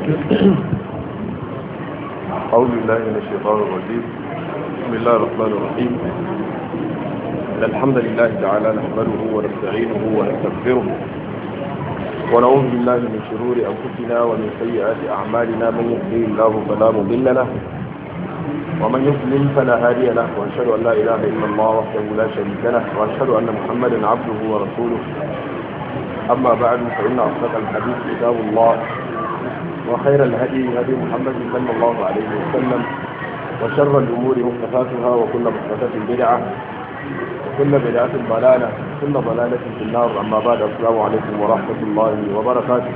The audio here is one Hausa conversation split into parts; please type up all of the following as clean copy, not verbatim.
أعوذ بالله من الشيطان الرجيم. بسم الله الرحمن الرحيم. الحمد لله تعالى نحمده ونستعينه ونستغفره ونعوذ بالله من شرور أنفسنا ومن سيئات أعمالنا. من يهده الله فلا مضل له ومن يضلل فلا هادي له، وأشهد أن لا إله إلا الله وحده لا شريك له، وأشهد أن محمدا عبده ورسوله. أما بعد، فإن أصدق الحديث كتاب الله، وخير الهدي هدي محمد صلى الله عليه وسلم، وشر الأمور محدثاتها، وكل محدثة بدعة، وكل بدعة ضلالة، وكل ضلالة في النار. أما بعد، السلام عليكم ورحمة الله وبركاته.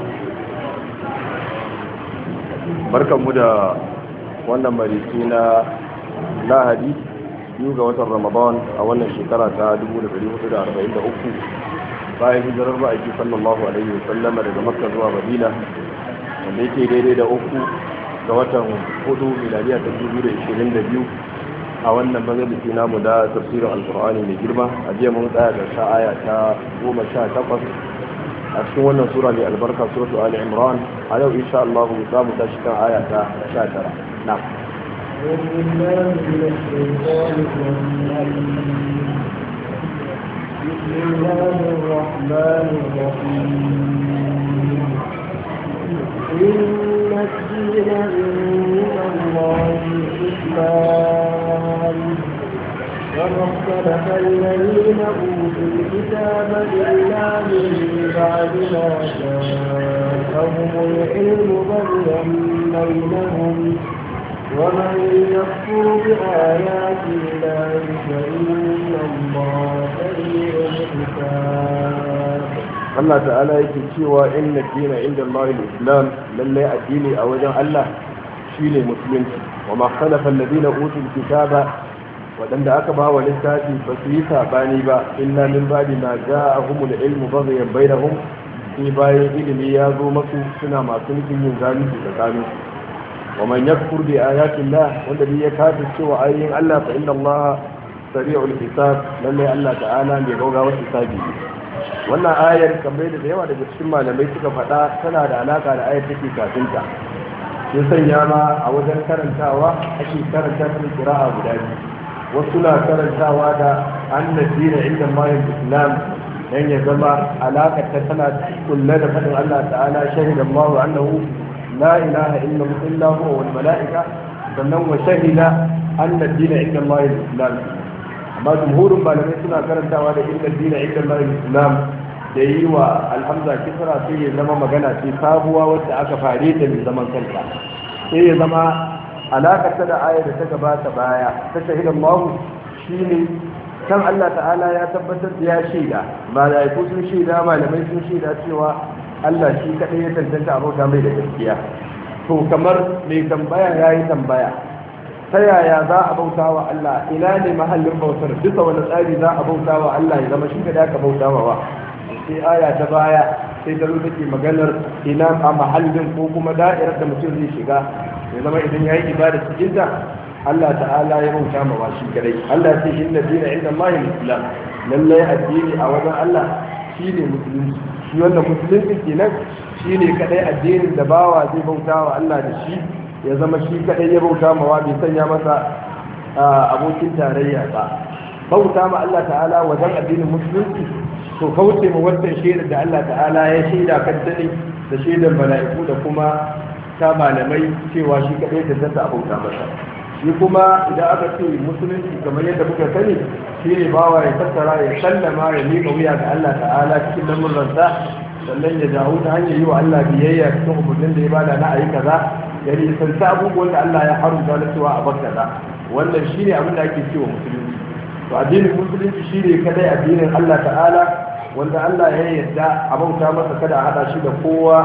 بركة مدى وانا مريسينا lahadi biyu ga watan ramadan a wannan shekara ta 1443 bayan hijirar ma'aiki sallallahu alaihi wasallama daga makka zuwa madina, wanda yake daidai da 3 ga watan 4 miladiya ta 2022 a wannan majalisi namu da tafsirin alkur'ani mai girma. A jiya mun tsaya da aya ta 18 a cikin wannan sura mai albarka, suratu ali imran. A yau insha Allah za mu tashi kan aya ta 19. na'am. أعوذ بالله من الشيطان الرجيم. بسم الله الرحمن الرحيم. إن الدين عند الله الإسلام، وما اختلف الذين أوتوا الكتاب إلا من بعد ما جاءهم العلم بغيا بينهم، ومن يكفر بآيات الله فإن الله سريع الحساب. Allah ta'ala yake cewa inna dina inda Allah al-Islam, lalle addini a wajen Allah shine musulunci. Wa ma khalafa alladhina utul kitaba, wadanda aka ba wa littafi ba su yi sabani ba, illa min ba'di ma ja'ahumul ilmu baghyan bainahum, sai bayan ilimi ya zo masu suna masu nufin yin zalunci tsakaninsu. ومن يكفر بآيات الله والذي يكافر سوى آيين الله فإن الله سريع الحساب، لله الله تعالى يغوغا وحسابه. wannan ayar kamar da yawa daga cikin malamai suka faɗa tana da alaka da ayar take kafinta. Sun sanya ma a wajen karantawa ake karanta ta qira'a guda biyu. Wasu na karantawa da anna dina inda mayin islam, dan ya zama alakar ta tana kulle da faɗin Allah ta'ala shahida Allah annahu لا إله إلا هو والملائكة، sannan wa shahida anna ad-dina inda Allah al-Islam. Amma jumhurin malamai suna karantawa da inna ad-dina inda Allah al-Islam da yi wa alhamza kisra, sai ya zama magana ce sabuwa wadda aka fare ta mai zaman kanta, sai ya zama alaƙar ta da ayar da ta gabata baya ta shahida Allah shine kan Allah ta'ala ya tabbatar da ya shaida, malaiku sun shaida, malamai sun shaida cewa Allah shi kaɗai ya tantance abota mai da gaskiya. To kamar mai tambaya ya yi tambaya, ta yaya za a bauta wa Allah, ina ne mahallin bautar, bisa wani tsari za a bauta wa Allah ya zama shi kaɗai aka bauta wa. Sai aya ta baya sai ta zo take maganar ina a mahallin ko kuma da'irar da mutum zai shiga ya zama idan ya yi ibada cikin ta Allah ta'ala ya bauta ma wa shi kaɗai. Allah ya ce inna dina inda Allah al-Islam, lallai addini a wajen Allah shine musulunci. Shi wannan musulunci kenan shi ne kadai addinin da bawa zai bauta wa Allah da shi, ya zama shi kadai ya bauta mawa, bai sanya masa abokin tarayya ba. Bauta ma Allah ta'ala wajen addinin musulunci to kauce ma wannan shaidar da Allah ta'ala ya shaida kan dani da shaidar mala'iku da kuma ta malamai cewa shi kadai da zata bauta masa. Shi kuma idan aka ce musulunci kamar yadda muka sani shi ne bawa ya tattara ya sallama ya miƙa wuya ga Allah ta'ala cikin lamuransa, sannan ya dawo ta hanyar yi wa Allah biyayya cikin umarnin da ya bada na ayi kaza, ya nisanci abubuwan da Allah ya haramta na cewa a bar kaza. Wannan shi ne abin da ake cewa musulunci. To addinin musulunci shi ne kadai addinin Allah ta'ala wanda Allah ya yarda a bauta masa, kada a haɗa shi da kowa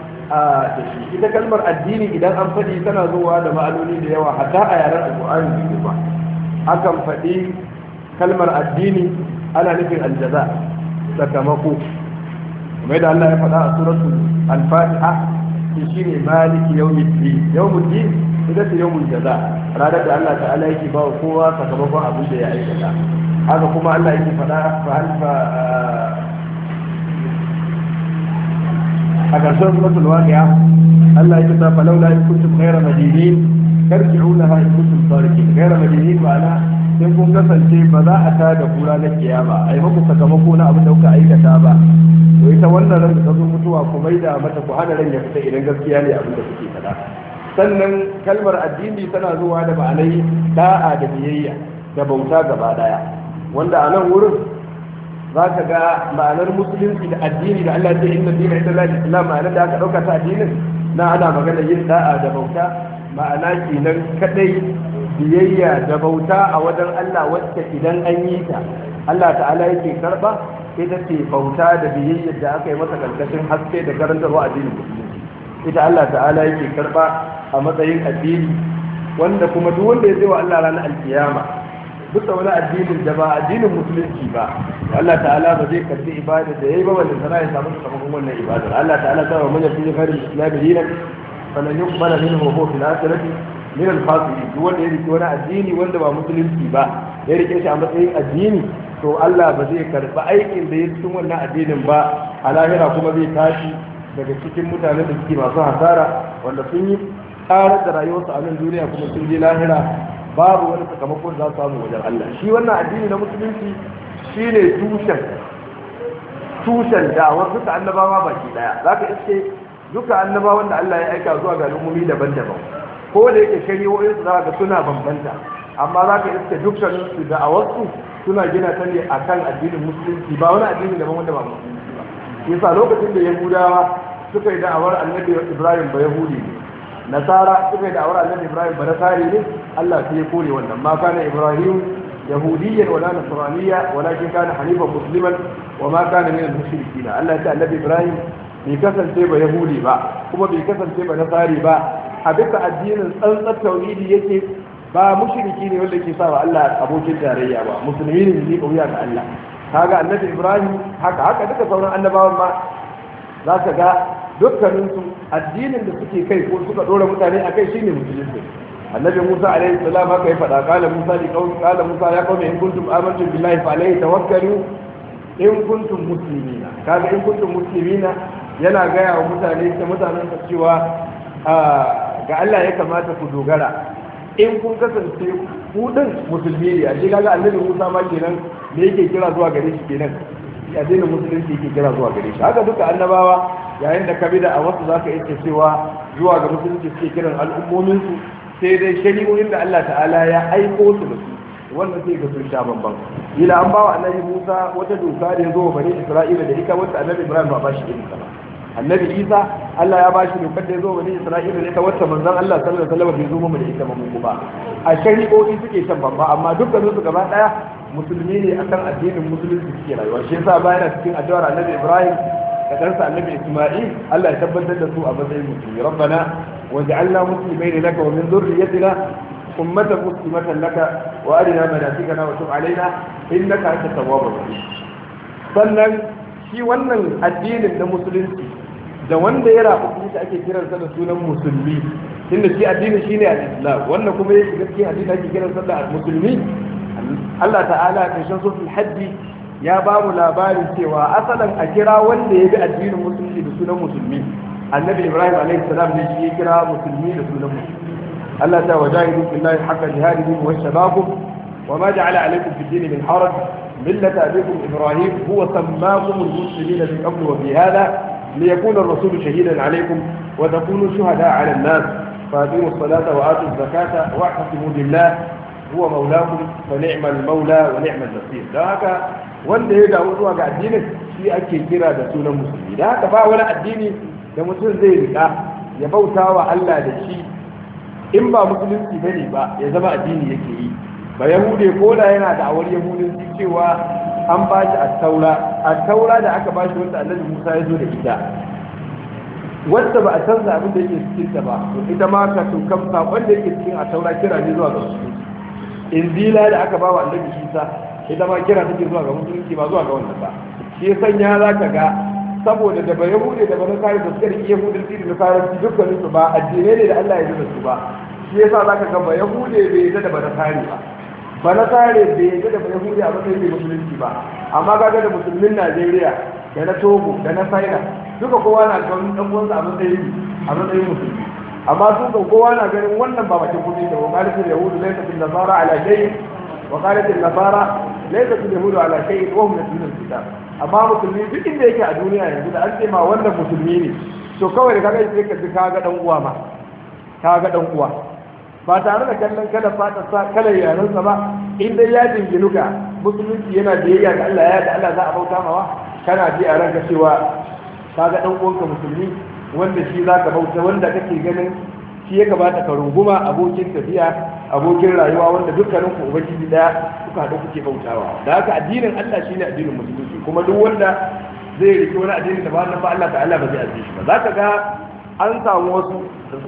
da shi. Ita kalmar addini idan an faɗi tana zuwa da ma'anoni da yawa, hatta a yaren alƙur'ani ne ba. Akan faɗi kalmar addini ana nufin aljaza, sakamako. Kamar da Allah ya faɗa a suratul al-Fatiha, shi ne maliki yawmiddin. Yawmiddin ita ce yawmul jaza, ranar da Allah ta'ala yake ba kowa sakamakon abin da ya aikata. Haka kuma Allah yake faɗa a ƙarshen suratul waqi'a Allah ya ta falawla in kuntum ghayra madinin tarji'unaha in kuntum sadiqin ghayra madinin ma'ana in kun kasance ba za a ta da kura na kiyama ai muku sakamako na abin da kuka aikata ba to ita wannan ran da ta zo mutuwa ku maida mata ku hana ran ya fita idan gaskiya ne abin da kuke faɗa. Sannan kalmar addini tana zuwa da ma'anai da'a da biyayya da bauta gaba daya, wanda a nan wurin za ka ga ma'anar musulunci da addini da Allah ce inna dina ita lafi islam ma'anar da aka ɗauka ta addinin na ana magana yin da'a da bauta, ma'ana kenan kadai biyayya da bauta a wajen Allah wacce idan an yi ta Allah ta'ala yake karba ita ce bauta da biyayya da aka yi masa karkashin haske da karantarwa addinin musulunci ita Allah ta'ala yake karba a matsayin addini, wanda kuma duk wanda ya zai wa Allah ranar alkiyama duka wani addinin da ba addinin musulunci ba Allah ta'ala ba zai karbi ibada da yayi ba wanda sana ya samu sakamakon wannan ibadar. Allah ta'ala ta wa man yafi ghairi islam dinan falan yuqbala minhu wa huwa fil akhirati min al-khasirin. Duk wanda ya rike wani addini wanda ba musulunci ba ya rike shi a matsayin addini to Allah ba zai karba aikin da ya cikin wannan addinin ba a lahira, kuma zai tashi daga cikin mutanen da suke masu hasara wanda sun yi karar da rayuwarsu a nan duniya kuma sun je lahira babu wani sakamakon za su samu wajen Allah. Shi wannan addini na musulunci shine tushen da'awar duka annabawa baki daya. Zaka iske duka annabawan da Allah ya aika zuwa ga al'ummomi daban-daban, ko da yake shari'o'in su zaka suna bambanta, amma zaka iske dukkanin su da'awarsu suna gina ta ne akan addinin musulunci, ba wani addini daban wanda ba musulunci ba. Yasa lokacin da Yahudawa suka yi da'awar annabi Ibrahim ba Yahudi ne, nasara suka yi da'awar annabi Ibrahim ba nasari ne, Allah sai ya kore wannan. Ma kana Ibrahim yahudiyyan wala nasraniyya walakin kana hanifan musliman wa ma kana min al-mushrikeen. Allah ya ce annabi Ibrahim bai kasance ba yahudi ba kuma bai kasance ba nasari ba, a bisa addinin tsantsar tauhidi yake, ba mushriki ne wanda ke sa wa Allah abokin tarayya ba, musulmi ne ne kauya ga Allah. Kaga annabi Ibrahim haka duka sauran annabawan ma za ka ga dukkaninsu addinin da suke kai ko suka dora mutane a kai shine musulunci. Annabi Musa alaihi salam haka ya faɗa, qala Musa ya qaumi in kuntum amantum billahi fa alayhi tawakkalu in kuntum muslimina. Kaga in kuntum muslimina yana gaya wa mutanen cewa ga Allah ya kamata ku dogara in kun kasance ku din musulmi ne. Ashe kaga annabi Musa ma kenan da yake kira zuwa gare shi kenan addinin musulunci yake kira zuwa gare shi. Haka duka annabawa yayin da ka bi da a wasu zaka iya cewa zuwa ga musulunci suke kiran al'ummomin su, sai dai shari'o'in da Allah ta'ala ya aiko su da su wannan sai ga sun sha bamban. Ila an bawa annabi Musa wata doka da ya zo bani Isra'ila da ita wacce annabi Ibrahim ba shi irin ta ba. Annabi Isa Allah ya bashi dokar da ya zo bani Isra'ila da ita wacce manzon Allah sallallahu alaihi wasallam bai zo mu da ita ba mu ba. A shari'o'i suke shan bamba, amma dukkanin su gaba daya musulmi ne akan addinin musulunci suke rayuwa. Shi yasa bayan cikin addu'ar annabi Ibrahim da ɗansa annabi Isma'il Allah ya tabbatar da su a matsayin musulmi. Rabbana waj'alna muslimaina laka wa min dhurriyyatina ummatan muslimatan laka wa arina manasikana wa tub alaina innaka antat tawwabur rahim. Sannan shi wannan addinin na musulunci da wanda ya rabu shi ake kiransa da sunan musulmi, tunda shi addini shine al-Islam, wannan kuma ya shiga cikin addini ake kiransa da musulmi. Allah ta'ala a ƙarshen suratul hajji ya ba mu labarin cewa asalin a kira wanda ya bi addinin musulunci da sunan musulmi annabi Ibrahim alaihi salam ne shi ya kira musulmi da sunan musulmi. Allah ta wajahidu billahi haqqa jihadihi wa shabakum wa ma ja'ala alaykum fi din min haraj millata abikum Ibrahim huwa sammakum al-muslimina min qabl wa fi hadha liyakuna ar-rasul shahidan alaykum wa takunu shuhada'a 'ala an-nas فأقيموا الصلاة وآتوا الزكاة واعتصموا بالله هو مولاكم فنعم المولى ونعم النصير. da haka wanda ya dawo zuwa ga addinin shi ake kira da sunan musulmi. Da haka ba wani addini da mutum zai rika ya bauta wa Allah da shi in ba musulunci bane ba ya zama addini yake yi. Ba yahude ko da yana da awar yahudanci cewa an ba shi at-taura da aka ba shi wanda Annabi Musa ya zo da ita, wanda ba a canza abin da yake cikin ta ba, to ita ma ka tukam sakon da yake cikin at-taura kira ne zuwa ga musulunci. Injila da aka ba wa Annabi Isa ita ma kira take zuwa ga musulunci ba zuwa ga wannan ba. Shi sanya zaka ga saboda da ba yahude da ba nasara da suka rike yahudanci da nasara dukkanin su ba addinai ne da Allah ya zuba su ba. Shi yasa zaka ga ba yahude bai yadda da ba nasara ba nasara bai yadda da ba yahude a matsayin musulunci ba, amma kaga da musulmin Najeriya da na Togo da na China duka kowa na ganin dan uwansa a matsayin musulmi amma su ga kowa na ganin wannan ba bakin kudi da wakalatul yahudu laysa fil nasara ala shay wa qalatul nasara laysa fil yahudu ala shay wa hum yatluna kitab amma musulmi duk inda yake a duniya yanzu da an ce ma wannan musulmi ne to kawai da kaga sai ka ji kaga dan uwa ma kaga dan uwa ba tare da kallon kada fata sa kala yaran sa ba in dai ya dinginu ka musulunci yana biyayya ga Allah ya da Allah za a bauta mawa kana ji a ranka cewa kaga dan uwanka musulmi wanda shi zaka bauta wanda kake ganin shi ya gabata ka runguma abokin tafiya abokin rayuwa wanda dukkanin ku ubangiji daya kuka haɗu kuke bautawa da haka addinin Allah shine addinin musulunci kuma duk wanda zai riki wani addini da ba wannan ba Allah ta'ala ba zai azizi shi ba zaka ga an samu wasu da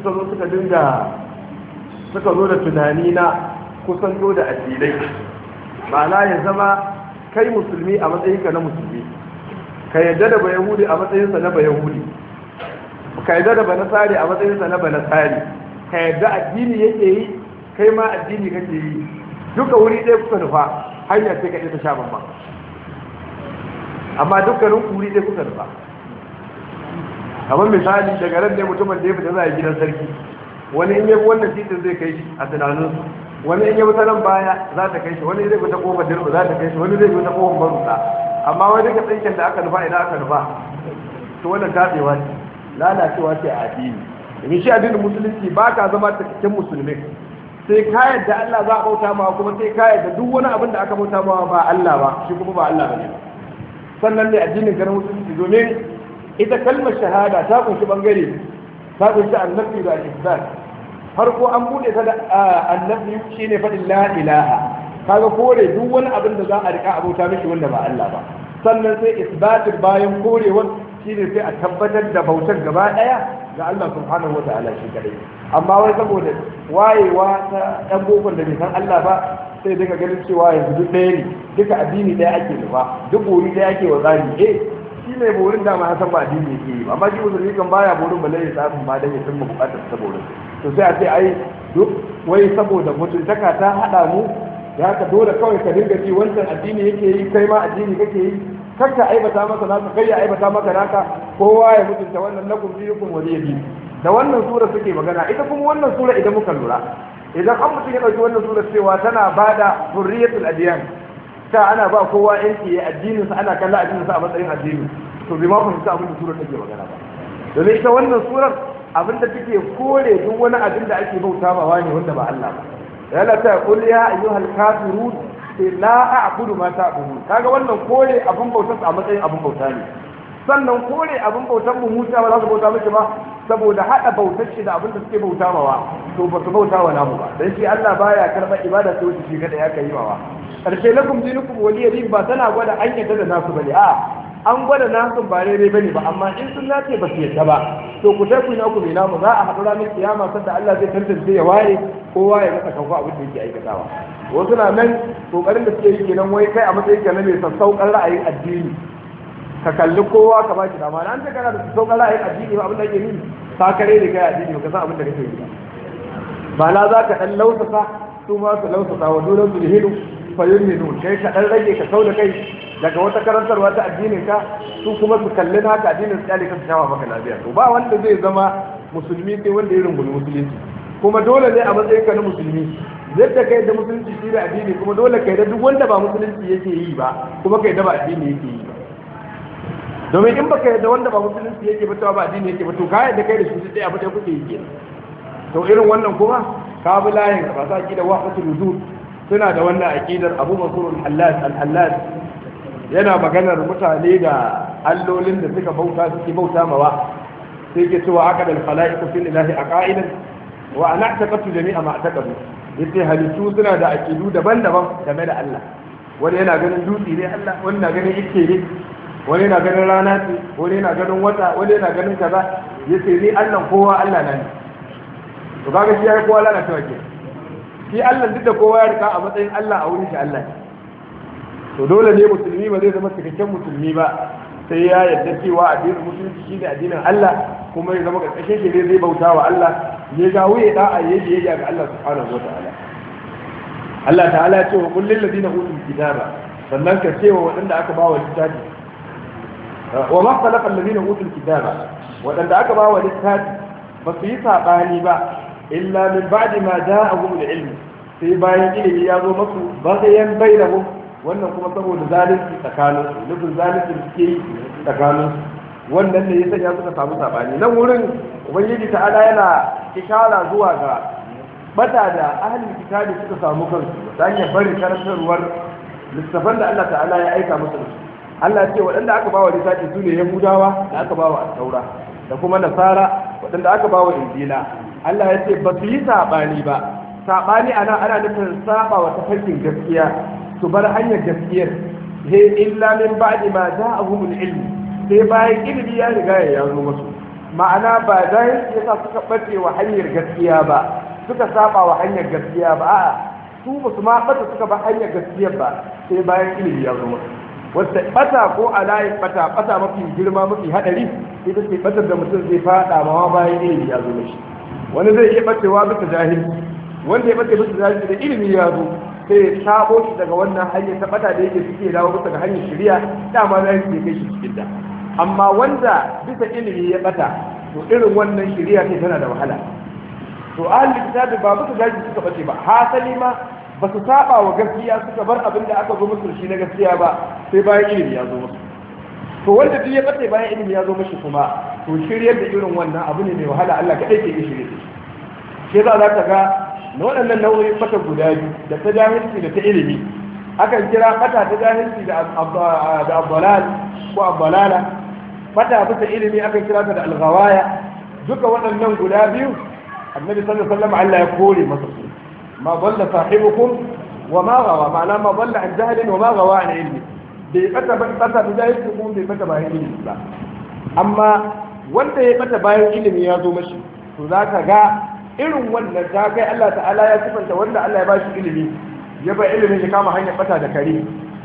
suka zo da tunani na kusanto da addinai ma'ana ya zama kai musulmi a matsayinka na musulmi ka yadda da bayahudi a matsayinsa na bayahudi ka yadda da banasari a matsayinsa na banasari ka yadda addini yake yi kai ma addini kake yi duka wuri ɗaya kuka nufa hanya ce kaɗai ta sha bambam amma dukkanin wuri ɗaya kuka nufa kamar misali daga ran ne mutumin da ya fita za a gidan sarki wani in yabi wannan titin zai kai shi a tunaninsu wani in yabi ta nan baya za ta kai shi wani zai fita kofar dirba za ta kai shi wani zai fita kofar barusa amma wani duka tsinken da aka nufa idan aka nufa to wannan tatsewa ce lalacewa ce a addini domin shi addinin musulunci ba ka zama cikakken musulmi sai ka yadda Allah za a bauta ma kuma sai ka yadda duk wani abin da aka bauta ma ba Allah ba shi kuma ba Allah bane ba sannan ne addinin ganin musulunci domin ita kalmar shahada ta kunshi bangare ta kunshi annabi da al-isbat farko an bude ta da annabi shine fadin la ilaha kaga kore duk wani abin da za a rika abota mishi wanda ba Allah ba sannan sai isbatin bayan korewar shine sai a tabbatar da bautar gaba daya ga Allah subhanahu wataala shi kadai amma wai saboda wayewa ta dan bokon da bai san Allah ba sai daga ganin cewa yanzu duk ɗaya ne duka addini ɗaya ake nufa duk bori ɗaya ake wa tsari shi mai borin dama ya san ba addini yake yi amma shi musulmi kan baya borin balle ya samu ma dan ya san bukatar ta borin to sai a ce ai duk wai saboda mutuntaka ta hada mu ya ka dole kawai ka dinga ji wancan addini yake yi kai ma addini kake yi kar ka aibata masa naka kai ya aibata maka naka kowa ya mutunta wannan lakum diyukum waliyadi da wannan sura suke magana ita kuma wannan sura idan muka lura idan an mutum ya dauki wannan sura cewa tana bada hurriyatul adiyan ta ana ba kowa yanki ya addinin sa ana kalla addinin sa a matsayin addini to bai ma fahimta abin da sura take magana ba domin ita wannan surar abin da take kore duk wani abin da ake bauta ma wani wanda ba Allah ba ya la ta qul ya ayyuhal kafirun la a'budu ma ta'budun kaga wannan kore abin bautar a matsayin abin bauta ne sannan kore abin bautar mu Musa ba za su bauta miki ba saboda hada bautar shi da abin da suke bauta mawa to ba su bauta wa namu ba dan shi Allah baya karba ibada sai wuce shi kada ya kai mawa karshe lakum dinukum waliya din ba tana gwada an yadda da nasu bane a an gwada nasu ba daidai bane ba amma in sun nace ba su yadda ba to ku tafi na ku bina mu za a haɗu ranar kiyama sanda Allah zai tantance ya ware kowa ya rasa kanku abin da yake aikatawa wasu na nan kokarin da suke yi kenan wai kai a matsayin ka na mai sassauƙan ra'ayin addini ka kalli kowa ka baki dama na an ce kana da sassauƙan ra'ayin addini ba abin da yake nuni ka kare da kai addini ba ka san abin da kake yi ba na za ka ɗan lausasa su ma su lausasa wa dole su hidu fayun hidu kai ka ɗan rage ka kau da kai daga wata karantarwa ta addinin ka su kuma su kalli naka addinin su ka su shawa maka lafiya to ba wanda zai zama musulmi sai wanda ya rungumi musulunci kuma dole ne a matsayin ka na musulmi yadda kai da musulunci shi da addini kuma dole kai da duk wanda ba musulunci yake yi ba kuma kai da ba addini yake yi ba domin in baka yadda wanda ba musulunci yake ba ba addini yake ba to ka yadda kai da shi sai abu da kuke yi kenan to irin wannan kuma ka bi layin ba sa ki da wahdatul wujud suna da wannan aqidar Abu Mansur al-Hallaj yana maganar mutane da allolin da suke bauta mawa sai ke cewa aqad al-khalaiq fil ilahi aqaidan wa ana taqatu jami'a ma taqadu yace halittu suna da aqidu daban-daban game da Allah wani yana ganin dutse ne Allah wani na ganin ikke ne wani yana ganin rana ce wani yana ganin wata wani yana ganin kaza yace ni Allah kowa Allah na ne to kaga shi yayi kowa Allah ta wake shi Allah duk da kowa ya rika a matsayin Allah a wurin shi Allah to dole ne musulmi ba zai zama cikakken musulmi ba sai ya yarda cewa addinin musulunci shine addinin Allah kuma ya zama karkashin shi ne zai bauta wa Allah ya ga wuya da'a yayi ga Allah subhanahu wataala Allah ta'ala ya ce wa kullil ladina utul kitaba sannan ka ce wa wadanda aka ba wa littafi wa ma khalaqa alladhina utul kitaba wadanda aka ba wa littafi ba su yi sabani ba illa min ba'di ma ja'ahum al-ilm sai bayan ilimi ya zo masu bayan bainahum wannan kuma saboda zalunci tsakanin su nufin zalunci da suke yi tsakanin su wannan ne ya sanya suka samu sabani nan wurin ubangiji ta'ala yana ishara zuwa ga bata da ahlul kitabi suka samu kansu ta hanyar bari karantarwar littafan da Allah ta'ala ya aika musu Allah ya ce waɗanda aka bawa littafi su ne Yahudawa da aka bawa Taura da kuma Nasara waɗanda aka bawa Injila Allah ya ce ba su yi sabani ba sabani ana nufin saba wa tafarkin gaskiya su bar hanyar gaskiyar he illa min ba'di ma ja'ahum al-ilm sai bayan ilimi ya riga ya zo musu ma'ana ba dai yasa suka bace wa hanyar gaskiya ba suka saba wa hanyar gaskiya ba a'a su ba su ma bata suka ba hanyar gaskiya ba sai bayan ilimi ya zo musu wata bata ko alayin bata mafi girma mafi hadari ita ce batar da mutum zai fada ma bayan ilimi ya zo mishi wani zai iya bacewa bisa jahilci wanda ya bace bisa jahilci da ilimi ya zo sai ya sabo shi daga wannan hanyar ta bata da yake suke dawo bisa ga hanyar shari'a dama za su kai shi cikin da amma wanda bisa ilimi ya bata to irin wannan shari'a ce tana da wahala to ahli kitabi ba bisa jahilci suka bace ba hasali ma ba su saba wa gaskiya suka bar abin da aka zo musu shi na gaskiya ba sai bayan ilimi ya zo musu to wanda duk ya bace bayan ilimi ya zo mishi kuma to shiryar da irin wannan abu ne mai wahala Allah kadai ke shirye shi za ka ga na waɗannan nau'in fata guda biyu da ta jahilci da ta ilimi akan kira fata ta jahilci da abbalal ko abbalala fata bisa ilimi akan kira ta da alghawaya duka waɗannan guda biyu annabi sallallahu alaihi wasallam Allah ya kore masa su ma dalla sahibukum wa ma gawa ma'ana ma dalla an jahlin wa ma gawa an ilmi bai bata ta jahilci kuma bai bata bayan ilimi ba amma wanda ya bata bayan ilimi ya zo mashi to zaka ga irin wannan ta kai Allah ta'ala ya sifanta wanda Allah ya ba shi ilimi ya ba ilimin shi kama hanyar bata da kare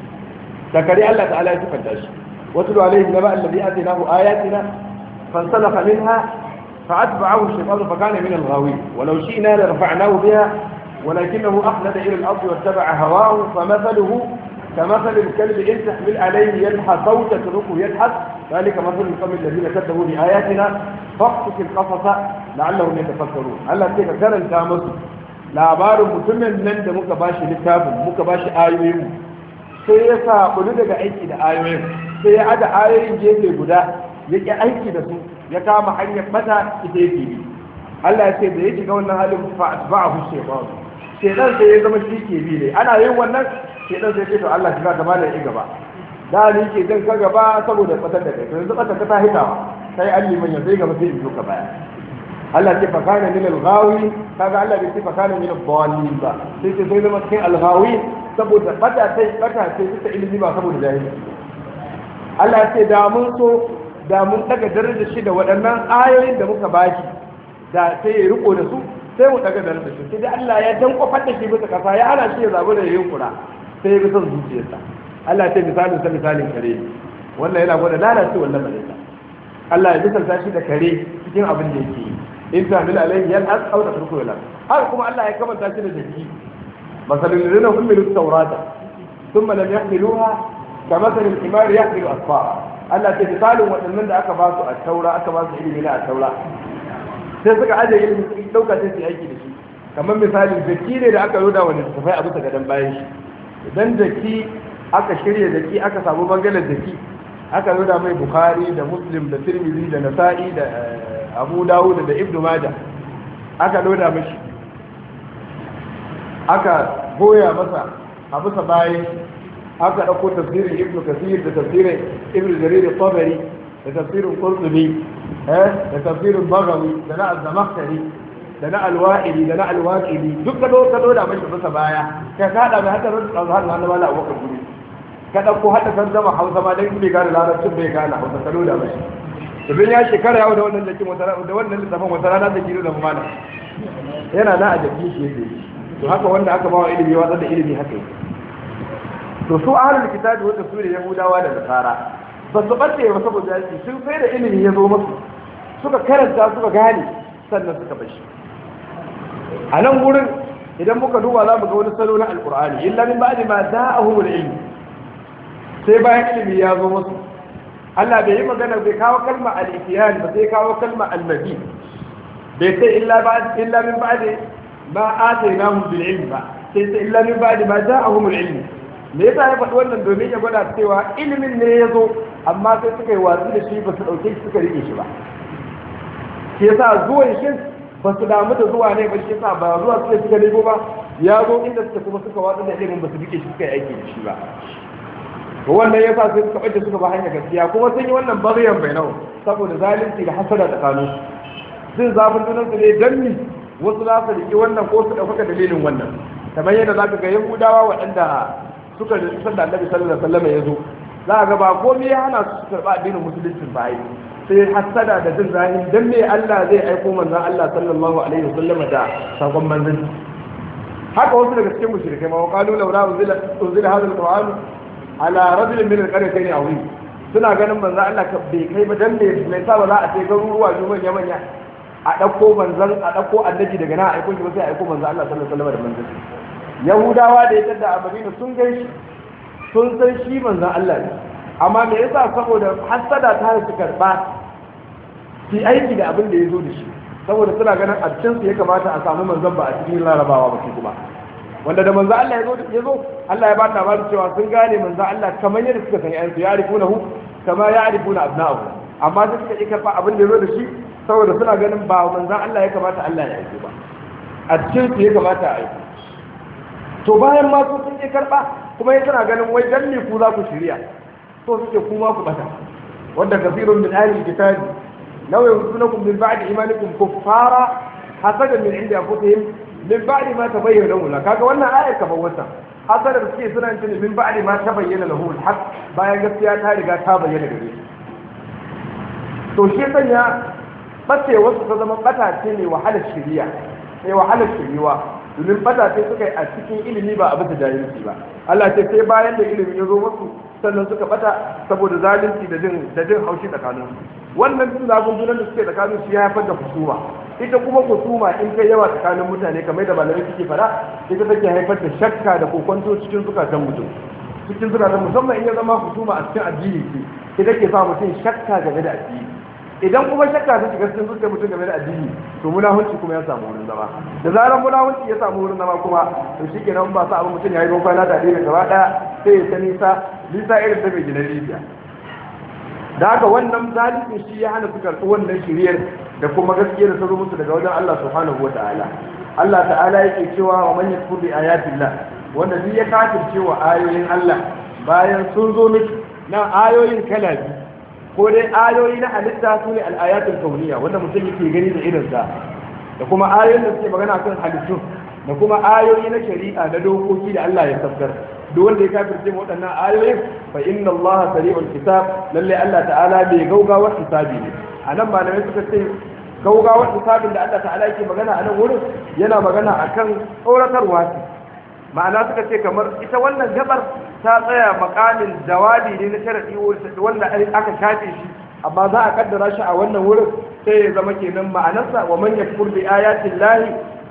Allah ta'ala ya sifanta shi wasu alaihi naba alladhi atinahu ayatina fansalakha minha fa'atba'ahu ash-shaytanu fa kana min al-ghawin walau shi'na la rafa'nahu biha ولكنه أخلد إلى الأرض واتبع هواه فمثله كمثل الكلب إن تحمل عليه يلحى أو تتركه يلحث ذلك مثل القوم الذين كذبوا بآياتنا فاقصص القصص لعلهم يتفكرون Allah sai ka karanta musu labarin mutumin nan da muka bashi littafin muka bashi ayoyin sai ya sabu daga aiki da ayoyin sai ya ada ayoyin gefe guda ya ki aiki da su ya kama hanyar bata ita yake bi Allah ya ce da ya shiga wannan halin fa atba'ahu shaytan shedan sai ya zama shi ke bi ne ana yin wannan shedan sai ce to Allah shiga gaba da gaba da ni ke zan ka gaba saboda fatar da kai to yanzu fatar ka ta hitawa sai Allah man ya sai gaba sai in ka baya Allah ce fakana min al-ghawi kaga Allah bai ce fakana min al-dhalin ba sai ce sai zama cikin al-ghawi saboda fata sai ta ilimi ba saboda jahili Allah ya ce da mun so da mun daga darajar shi da waɗannan ayoyin da muka baki da sai ya riko da su sai mu daga darajar shi sai dai Allah ya dankwafar da shi bisa kasa ya hana shi ya zabi da yin kura sai ya bi son zuciyarsa Allah ya ce misalin kare wannan yana gwada lalacewar lamarinsa Allah ya misalta shi da kare cikin abin da yake yi in tamil alayhi yalhas aw tatruku yalhas haka kuma Allah ya kamanta shi da jiki masalul ladina humilu tawrata thumma lam yahmiluha kamathal al-himar yahmilu asfara Allah ta misalin wadannan da aka ba su a taura aka ba su ilimi na a taura sai suka aje ilimi su dauka sai su aiki da shi kamar misalin jaki ne da aka yoda wani tafai a bisa gadan bayan shi idan jaki aka shirya jaki aka samu bangaren jaki aka yoda mai bukhari da muslim da tirmidhi da nasa'i da abu dawud da ibnu majah aka loda mishi aka goya masa a bisa bayan aka dauko tafsirin ibnu kasir da tafsirin ibnu jarir al-tabari da tafsirin qurtubi da tafsirin baghawi da na az-zamakhshari da na al-wa'ili da na al-waqidi duk ka loda mishi bisa baya ka kada mai hada azhar na mala abubakar guri ka dauko hada kan zama hausa ma dan bai gane larabcin bai gane hausa ka loda mishi idan ya shekara yawo da wannan jakin wata da wannan littafin wata rana da kilo da mana yana da a jakin shi yake to haka wanda aka bawa ilimi watsar da ilimi haka yake to su ahlul kitabi wanda su ne yahudawa da nasara ba su bace ba saboda shi sun sai da ilimi ya zo musu suka karanta suka gane sannan suka bashi a nan gurin idan muka duba za mu ga wani salo na alqur'ani illa min ba'di ma da'ahu al-ilm sai bayan ilimi ya zo musu Allah bai yi magana bai kawo kalma al-itiyan ba sai kawo kalma al-maji bai sai illa min ba'di ma atainahum bil ilm ba sai illa min ba'di ma ja'ahum al-ilm. Me yasa ya faɗi wannan domin ya gwada cewa ilimin ne ya zo amma sai suka yi watsi da shi ba su ɗauke shi suka rike shi ba. Ke yasa zuwan shi ba su damu da zuwa ne ba shi yasa ba zuwa suka nemo ba ya zo inda suka kuma suka watsi da ilimin ba su rike shi suka yi aiki da shi ba. To wannan yasa sai suka ɓace suka ba hanyar gaskiya kuma sun yi wannan bariyan bai nau saboda zalunci da hasada tsakanin jin zafin junansu ne dan ni wasu za su riƙe wannan ko su ɗaukaka dalilin wannan kamar yadda za ka ga yahudawa waɗanda suka rijistar da annabi sallallahu alaihi wasallam ya zo za a ga ba komai ya hana su karɓa addinin musulunci ba yi sai hasada da jin zahiri dan me Allah zai aiko manzon Allah sallallahu alaihi wasallam da sakon manzon haka wasu daga cikin mushrikai ma qalu laula unzila hadha alquran ala rajulin min alqaryatayn azim suna ganin manzon Allah bai kai ba dan me mai sa ba za a ce garuruwa manya manya a dauko manzon a dauko annabi daga nan a aiko shi ba sai a aiko manzon Allah sallallahu alaihi wasallam da manzon yahudawa da ya tada a madina sun gaishe sun san shi manzan Allah ne amma me yasa saboda hasada ta su karba su aiki da abin da ya zo da shi saboda suna ganin a cikin su ya kamata a samu manzan ba a cikin larabawa ba su kuma wanda da manzan Allah ya zo Allah ya ba ta labarin cewa sun gane manzan Allah kamar yadda suka san yansu ya arifunahu kama ya arifuna abna'ahu amma sai suka yi karba abin da ya zo da shi saboda suna ganin ba manzan Allah ya kamata Allah ya aiki ba a cikin su ya kamata a aiki to bayan ma su sun je karba kuma ya tana ganin wai dan ne ku za ku shirya to suke kuma ku bata wanda kafirun min ahli kitabi law yusunukum min ba'di imanikum kuffara hasadan min inda anfusihim min ba'di ma tabayyana lahum kaga wannan ayar ka bawata hasada da suke suna cewa min ba'di ma tabayyana lahum alhaq bayan gaskiya ta riga ta bayyana gare su to shi sanya bace wasu ta zama bata ce ne wahalar shiriya sai wahalar shiriwa domin fata sai suka yi a cikin ilimi ba a bisa jahilci ba Allah ce sai bayan da ilimi ya zo musu sannan suka bata saboda zalunci da jin haushi tsakanin su wannan jin zafin junan da suke tsakanin su ya haifar da husuma ita kuma husuma in kai yawa tsakanin mutane kamar da malamai suke fara ita take haifar da shakka da kokonto cikin zukatan mutum cikin zukatan musamman in ya zama husuma a cikin addini ce ita ke sa mutum shakka game da addini idan kuma shakka ta shiga cikin zuciyar mutum game da addini to munafurci kuma ya samu wurin zama da zarar munafurci ya samu wurin zama kuma to shikenan ba sa abin mutum ya yi ban kwana da addini gaba daya sai ya ta nisa irin da mai ginin rijiya da haka wannan zalimin shi ya hana su karɓi wannan shiriyar da kuma gaskiyar da ta zo musu daga wajen Allah subhanahu wa ta'ala Allah ta'ala yake cewa wa man yakfur bi ayatillah wanda duk ya kafirce wa ayoyin Allah bayan sun zo miki na ayoyin kala biyu ko dai ayoyi na halitta su ne al'ayatul kauniya wanda mutum yake gani da irinsa da kuma ayoyin da suke magana kan halittu da kuma ayoyi na shari'a da dokoki da Allah ya sabbar duk wanda ya kafirce waɗannan ayoyin fa inna Allah sari'ul hisab lalle Allah ta'ala bai gaugawar hisabi ne anan malamai suka ce gaugawar hisabin da Allah ta'ala yake magana a nan wurin yana magana akan tsoratarwa ma'ana suka ce kamar ita wannan gabar ta tsaya makamin jawabi ne na sharadi wanda aka shafe shi amma za a kaddara shi a wannan wurin sai ya zama kenan ma'anarsa wa man yakfur bi ayatin lahi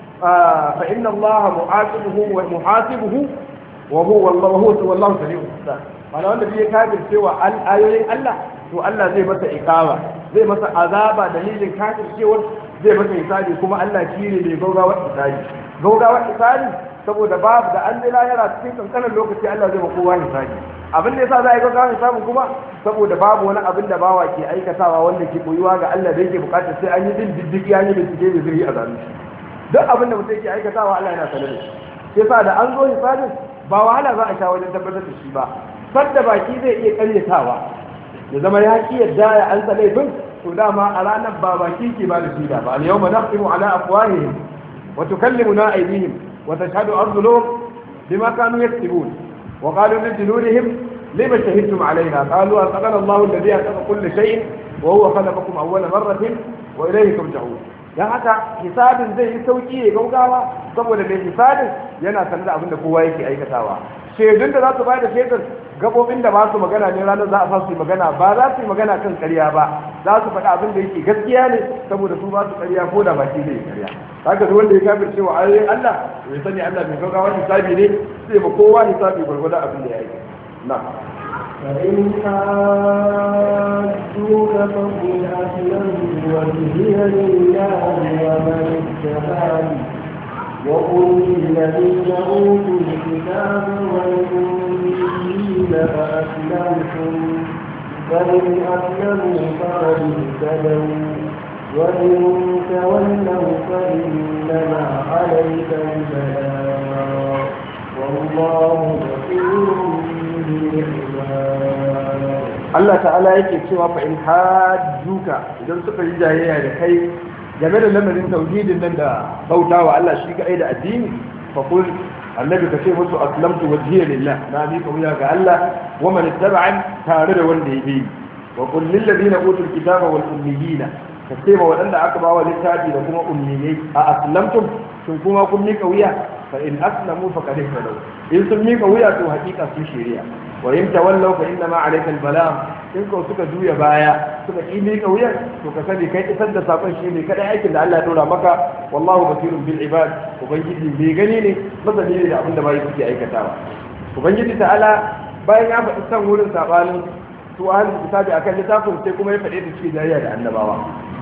fa inna allaha mu'asibuhu wa muhasibuhu wa huwa wallahu sami'un hisab ma'ana wanda bai kafirce wa ayoyin Allah to Allah zai masa iqama zai masa azaba dalilin kafircewar zai masa hisabi kuma Allah shi ne mai gaugawar hisabi saboda babu da an lahira cikin kankanin lokaci Allah zai ba kowa hisabi abin da yasa za a yi gaggawar hisabin kuma saboda babu wani abin da bawa ke aikatawa wanda ke koyuwa ga Allah da yake bukatar sai an yi bin diddigi an yi bincike da zai a zalunci duk abin da mutum ke aikatawa Allah yana sanar da shi yasa da an zo hisabin ba wahala za a sha wajen tabbatar da shi ba sadda baki zai iya karyatawa ya zama ya ki yadda ya an sa laifin to dama a ranar ba baki ke ba da shi da ba al-yawma naqimu ala afwahihim wa tukallimuna aydihim وتشهد أرجلهم بما كانوا يكسبون وقالوا لجلودهم لما شهدتم علينا قالوا أنطقنا الله الذي أنطق كل شيء وهو خلقكم أول مرة وإليه ترجعون dan haka hisabin zai yi sauki ya gaugawa saboda mai hisabin yana sanar da abin da kowa yake aikatawa shaidun da za su bayar da shaidar gabobin da ba su magana ne ranar za a sa su yi magana ba za su yi magana kan ƙarya ba za su faɗi abin da yake gaskiya ne saboda su ba su ƙarya ko da baki zai ƙarya haka duk wanda ya kafir cewa ayoyin Allah ya sani Allah mai gaugawa hisabi ne sai ba kowa hisabi gwargwadon abin da ya yi na فإن حاجوك فقل أسلمت وجهي لله ومن اتبعني وقل للذين أوتوا الكتاب والأميين فأسلمتم فإن أسلموا فقد اهتدوا وإن تولوا فإنما عليك البلاغ والله بصير بالعباد. Allah ta'ala yake cewa fa in hajjuka idan suka yi jayayya da kai game da lamarin tauhidin nan da bautawa Allah shi ga da addini fa kul annabi ka ce musu aslamtu wajhiya lillah na bi kauya ga Allah wa man ittaba'an tare da wanda ya bi wa qul lil ladina utul kitaba wal ummiyina ka ce ma wadanda aka bawa littafi da kuma ummiyai a aslamtum sun kuma kun mika wuya fa in aslamu faqad ihtadaw in sun mika wuya to hakika sun shari'a wa in tawallaw fa inna ma alayka al-balagh in ko suka juya baya suka ki mika wuya to ka sani kai isar da sakon shi ne kada aikin da Allah ya dora maka wallahu basirun bil ibad ubangiji bai gani ne masani ne da abin da bai suke aikatawa ubangiji ta'ala bayan ya faɗi san wurin sabanin su ahlul kitabi akan littafin sai kuma ya faɗe da cikin jariya da annabawa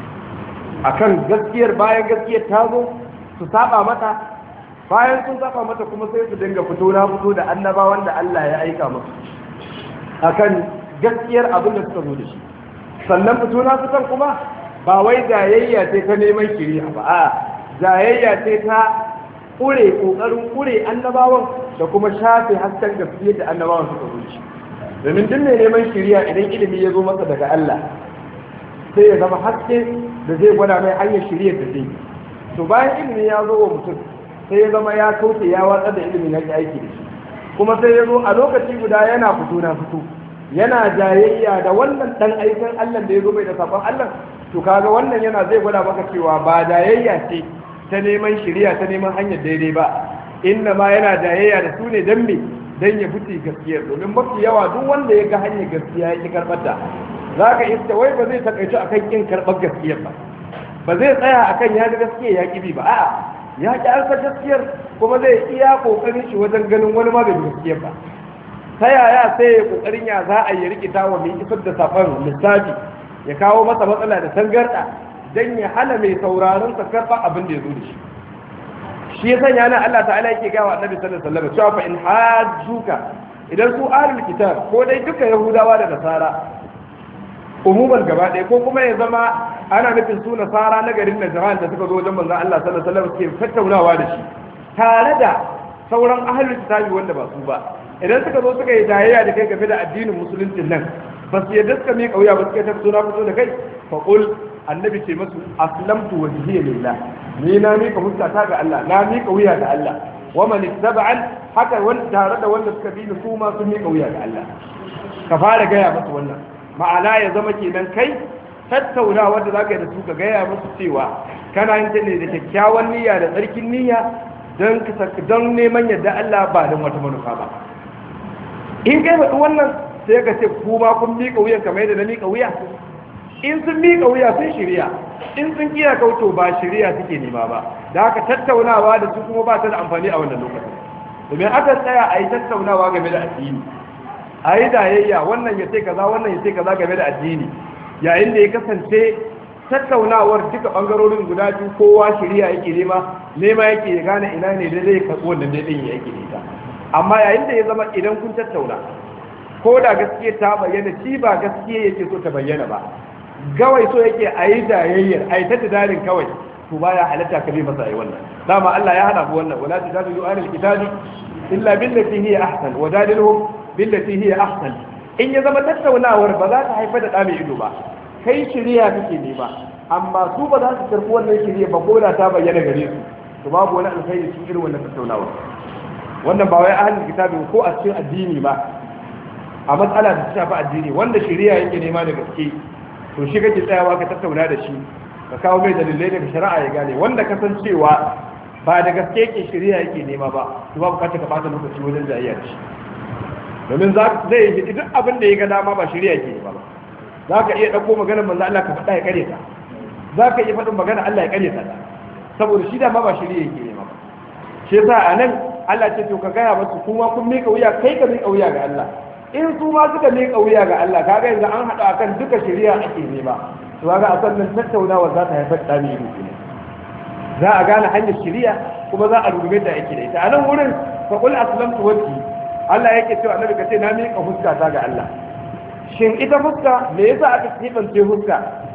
akan gaskiyar bayan gaskiyar ta zo su saba mata bayan sun saba mata kuma sai su dinga fito na fito da annabawan da Allah ya aika musu akan gaskiyar abin da suka zo da shi sannan fito na fitan kuma ba wai jayayya ce ta neman shiriya ba a jayayya ce ta kokarin kure annabawan da kuma shafe hasken gaskiyar da annabawan suka zo da shi domin duk mai neman shiriya idan ilimi ya zo masa daga Allah sai ya zama haske da zai gwada mai hanyar shiriyar da zai to bayan ilimi ya zo wa mutum sai ya zama ya kauce ya watsar da ilimin yake aiki da shi kuma sai ya zo a lokaci guda yana fito na fito yana jayayya da wannan dan aikin Allah da ya zo bai da sabon Allah to kaga wannan yana zai gwada maka cewa ba jayayya ce ta neman shiriya ta neman hanyar daidai ba inna ma yana jayayya da su ne dan me dan ya fice gaskiya domin mafi yawa duk wanda ya ga hanyar gaskiya ya ki karbar ta zaka iska wai ba zai takaice akan kin karbar gaskiya ba zai tsaya akan ya ga gaskiya ya kibi ba a'a ya ki alfa gaskiyar kuma zai iya kokarin shi wajen ganin wani ma bai gaskiyar ba ta yaya sai ya kokarin ya za a yi rikita wa mai isar da safan lissafi ya kawo masa matsala da tangarda dan ya hana mai sauraron sa karba abin da ya zo da shi shi ya sanya nan Allah ta'ala yake ga wa Annabi sallallahu alaihi wasallam cewa fa in hajjuka idan su ahlul kitab ko dai duka yahudawa da nasara umuman gaba ɗaya ko kuma ya zama ana nufin su nasara na garin Najran da suka zo wajen manzon Allah sallallahu alaihi wasallam suke tattaunawa da shi tare da sauran ahlul kitabi wanda ba su ba idan suka zo suka yi jayayya da kai game da addinin musulunci nan ba su yadda suka miƙa wuya ba suka tafi suna fito da kai fa qul annabi ce masu aslamtu wajhiya lillah ni na miƙa fuskata ga Allah na miƙa wuya ga Allah wa man ittaba'an haka wanda tare da wanda suka bi ni su ma sun miƙa wuya ga Allah ka fara gaya musu wannan ma'ana ya zama kenan kai tattaunawa da zaka yi da su ka gaya musu cewa kana yin ta ne da kyakkyawan niyya da tsarkin niyya don neman yadda Allah ba don wata manufa ba in kai faɗi wannan sai ka ce ku ma kun miƙa wuyan kamar yadda na miƙa wuya in sun miƙa wuya sun shirya in sun kiya kauto ba shirya suke nema ba da haka tattaunawa da su kuma ba ta da amfani a wannan lokacin domin aka tsaya a yi tattaunawa game da addini a yi dayayya wannan ya ce kaza wannan ya ce kaza game da addini yayin da ya kasance tattaunawar duka bangarorin guda biyu kowa shirya yake nema yake ya gane ina ne da zai karɓi wannan daidai ya yake da amma yayin da ya zama idan kun tattauna ko da gaskiya ta bayyana shi ba gaskiya yake so ta bayyana ba gawai so yake a yi jayayyar a yi ta tudalin kawai to baya halatta ka bi masa ai wannan dama Allah ya hana ku wannan wala tujadilu ahlul kitabi illa billati hiya ahsan wa jadilhum billati hiya ahsan in ya zama tattaunawar ba za ta haifar da ɗa mai ido ba kai shirya kake nema amma su ba za su karɓi wannan shirya ba ko da ta bayyana gare su to babu wani alkhairi cikin irin wannan tattaunawa wannan ba wai ahlul kitabi ko a cikin addini ba a matsala da ta shafi addini wanda shirya yake nema da gaske to shi kake tsayawa ka tattauna da shi ka kawo mai dalilai daga shari'a ya gane wanda ka san cewa ba da gaske yake shirya yake nema ba to ba bukata ka bata lokaci wajen jayayya da shi domin zai yi duk abin da ya ga dama ba shirya yake nema ba za ka iya ɗauko maganar manzo Allah ka faɗa ya kare ta za ka iya faɗin maganar Allah ya kare ta saboda shi dama ba shirya yake nema ba shi yasa a nan Allah ce to ka gaya masu kuma kun mika wuya kai ka mika wuya ga Allah in su ma suka miƙa wuya ga Allah kaga yanzu an haɗu akan duka shari'a ake nema to kaga a sannan tattaunawa za ta haifar da mai ne za a gane hanyar shari'a kuma za a rubuce ta ake da ita a nan wurin fa qul aslamtu wajhi Allah yake cewa annabi kace na miƙa fuska ta ga Allah shin ita fuska me yasa aka kibance fuska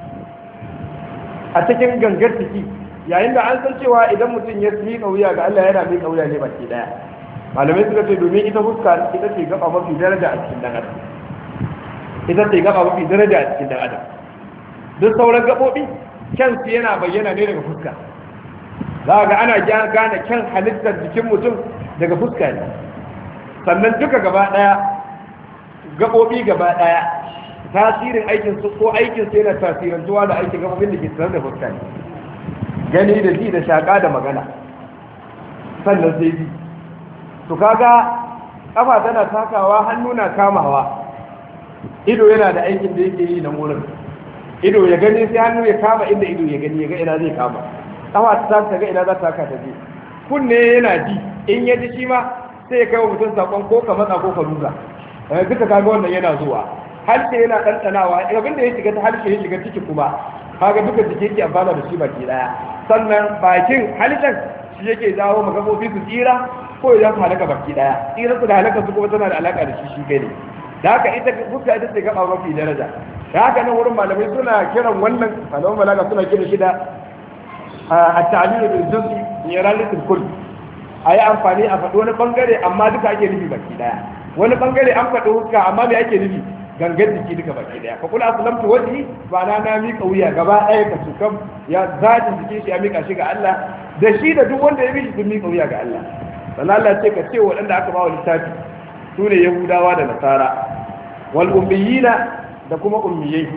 a cikin gangar ciki yayin da an san cewa idan mutum ya miƙa wuya ga Allah yana miƙa wuya ne baki daya malamai suka ce domin ita fuska ita ce gaba mafi daraja a cikin dan adam ita ce gaba mafi daraja a cikin dan adam duk sauran gabobi kyansu yana bayyana ne daga fuska za ga ana gane kyan halittar jikin mutum daga fuska ne sannan duka gaba daya gabobi gaba daya tasirin aikin su ko aikin su yana tasirantuwa da aikin gabobin da ke tsaye da fuska ne gani da ji da shaka da magana sannan sai ji to kaga kafa tana takawa hannu na kamawa ido yana da aikin da yake yi na wurin ido ya gani sai hannu ya kama inda ido ya gani ya ga ina zai kama kafa ta ga ina za ta taka ta je kunne yana ji in ya ji shi ma sai ya kai wa mutum sakon ko ka matsa ko ka ruga duka kaga wannan yana zuwa harshe yana ɗanɗanawa abin da ya shiga ta harshe ya shiga ciki kuma kaga duka jiki yake amfana da shi baki daya sannan bakin harshen shi yake jawo magabobi su tsira ko ya su halaka baki daya tsira su da halaka su kuma tana da alaka da shi kai ne da haka ita fuska ita ce gaba mafi daraja da haka nan wurin malamai suna kiran wannan malaman balaga suna kiran shi da at-ta'lil bil juz'i yaralatul kull ayi amfani a faɗi wani bangare amma duka ake nufi baki daya wani bangare an faɗi fuska amma me ake nufi gangan jiki duka baki daya fa kula aslamtu wajhi ba na mika wuya gaba daya ka tukam ya zaji jikin shi ya mika shi ga Allah da shi da duk wanda ya bi shi sun mika wuya ga Allah sannan Allah ce ka ce waɗanda aka ba wa littafi su ne yahudawa da nasara wal ummiyina da kuma ummiyai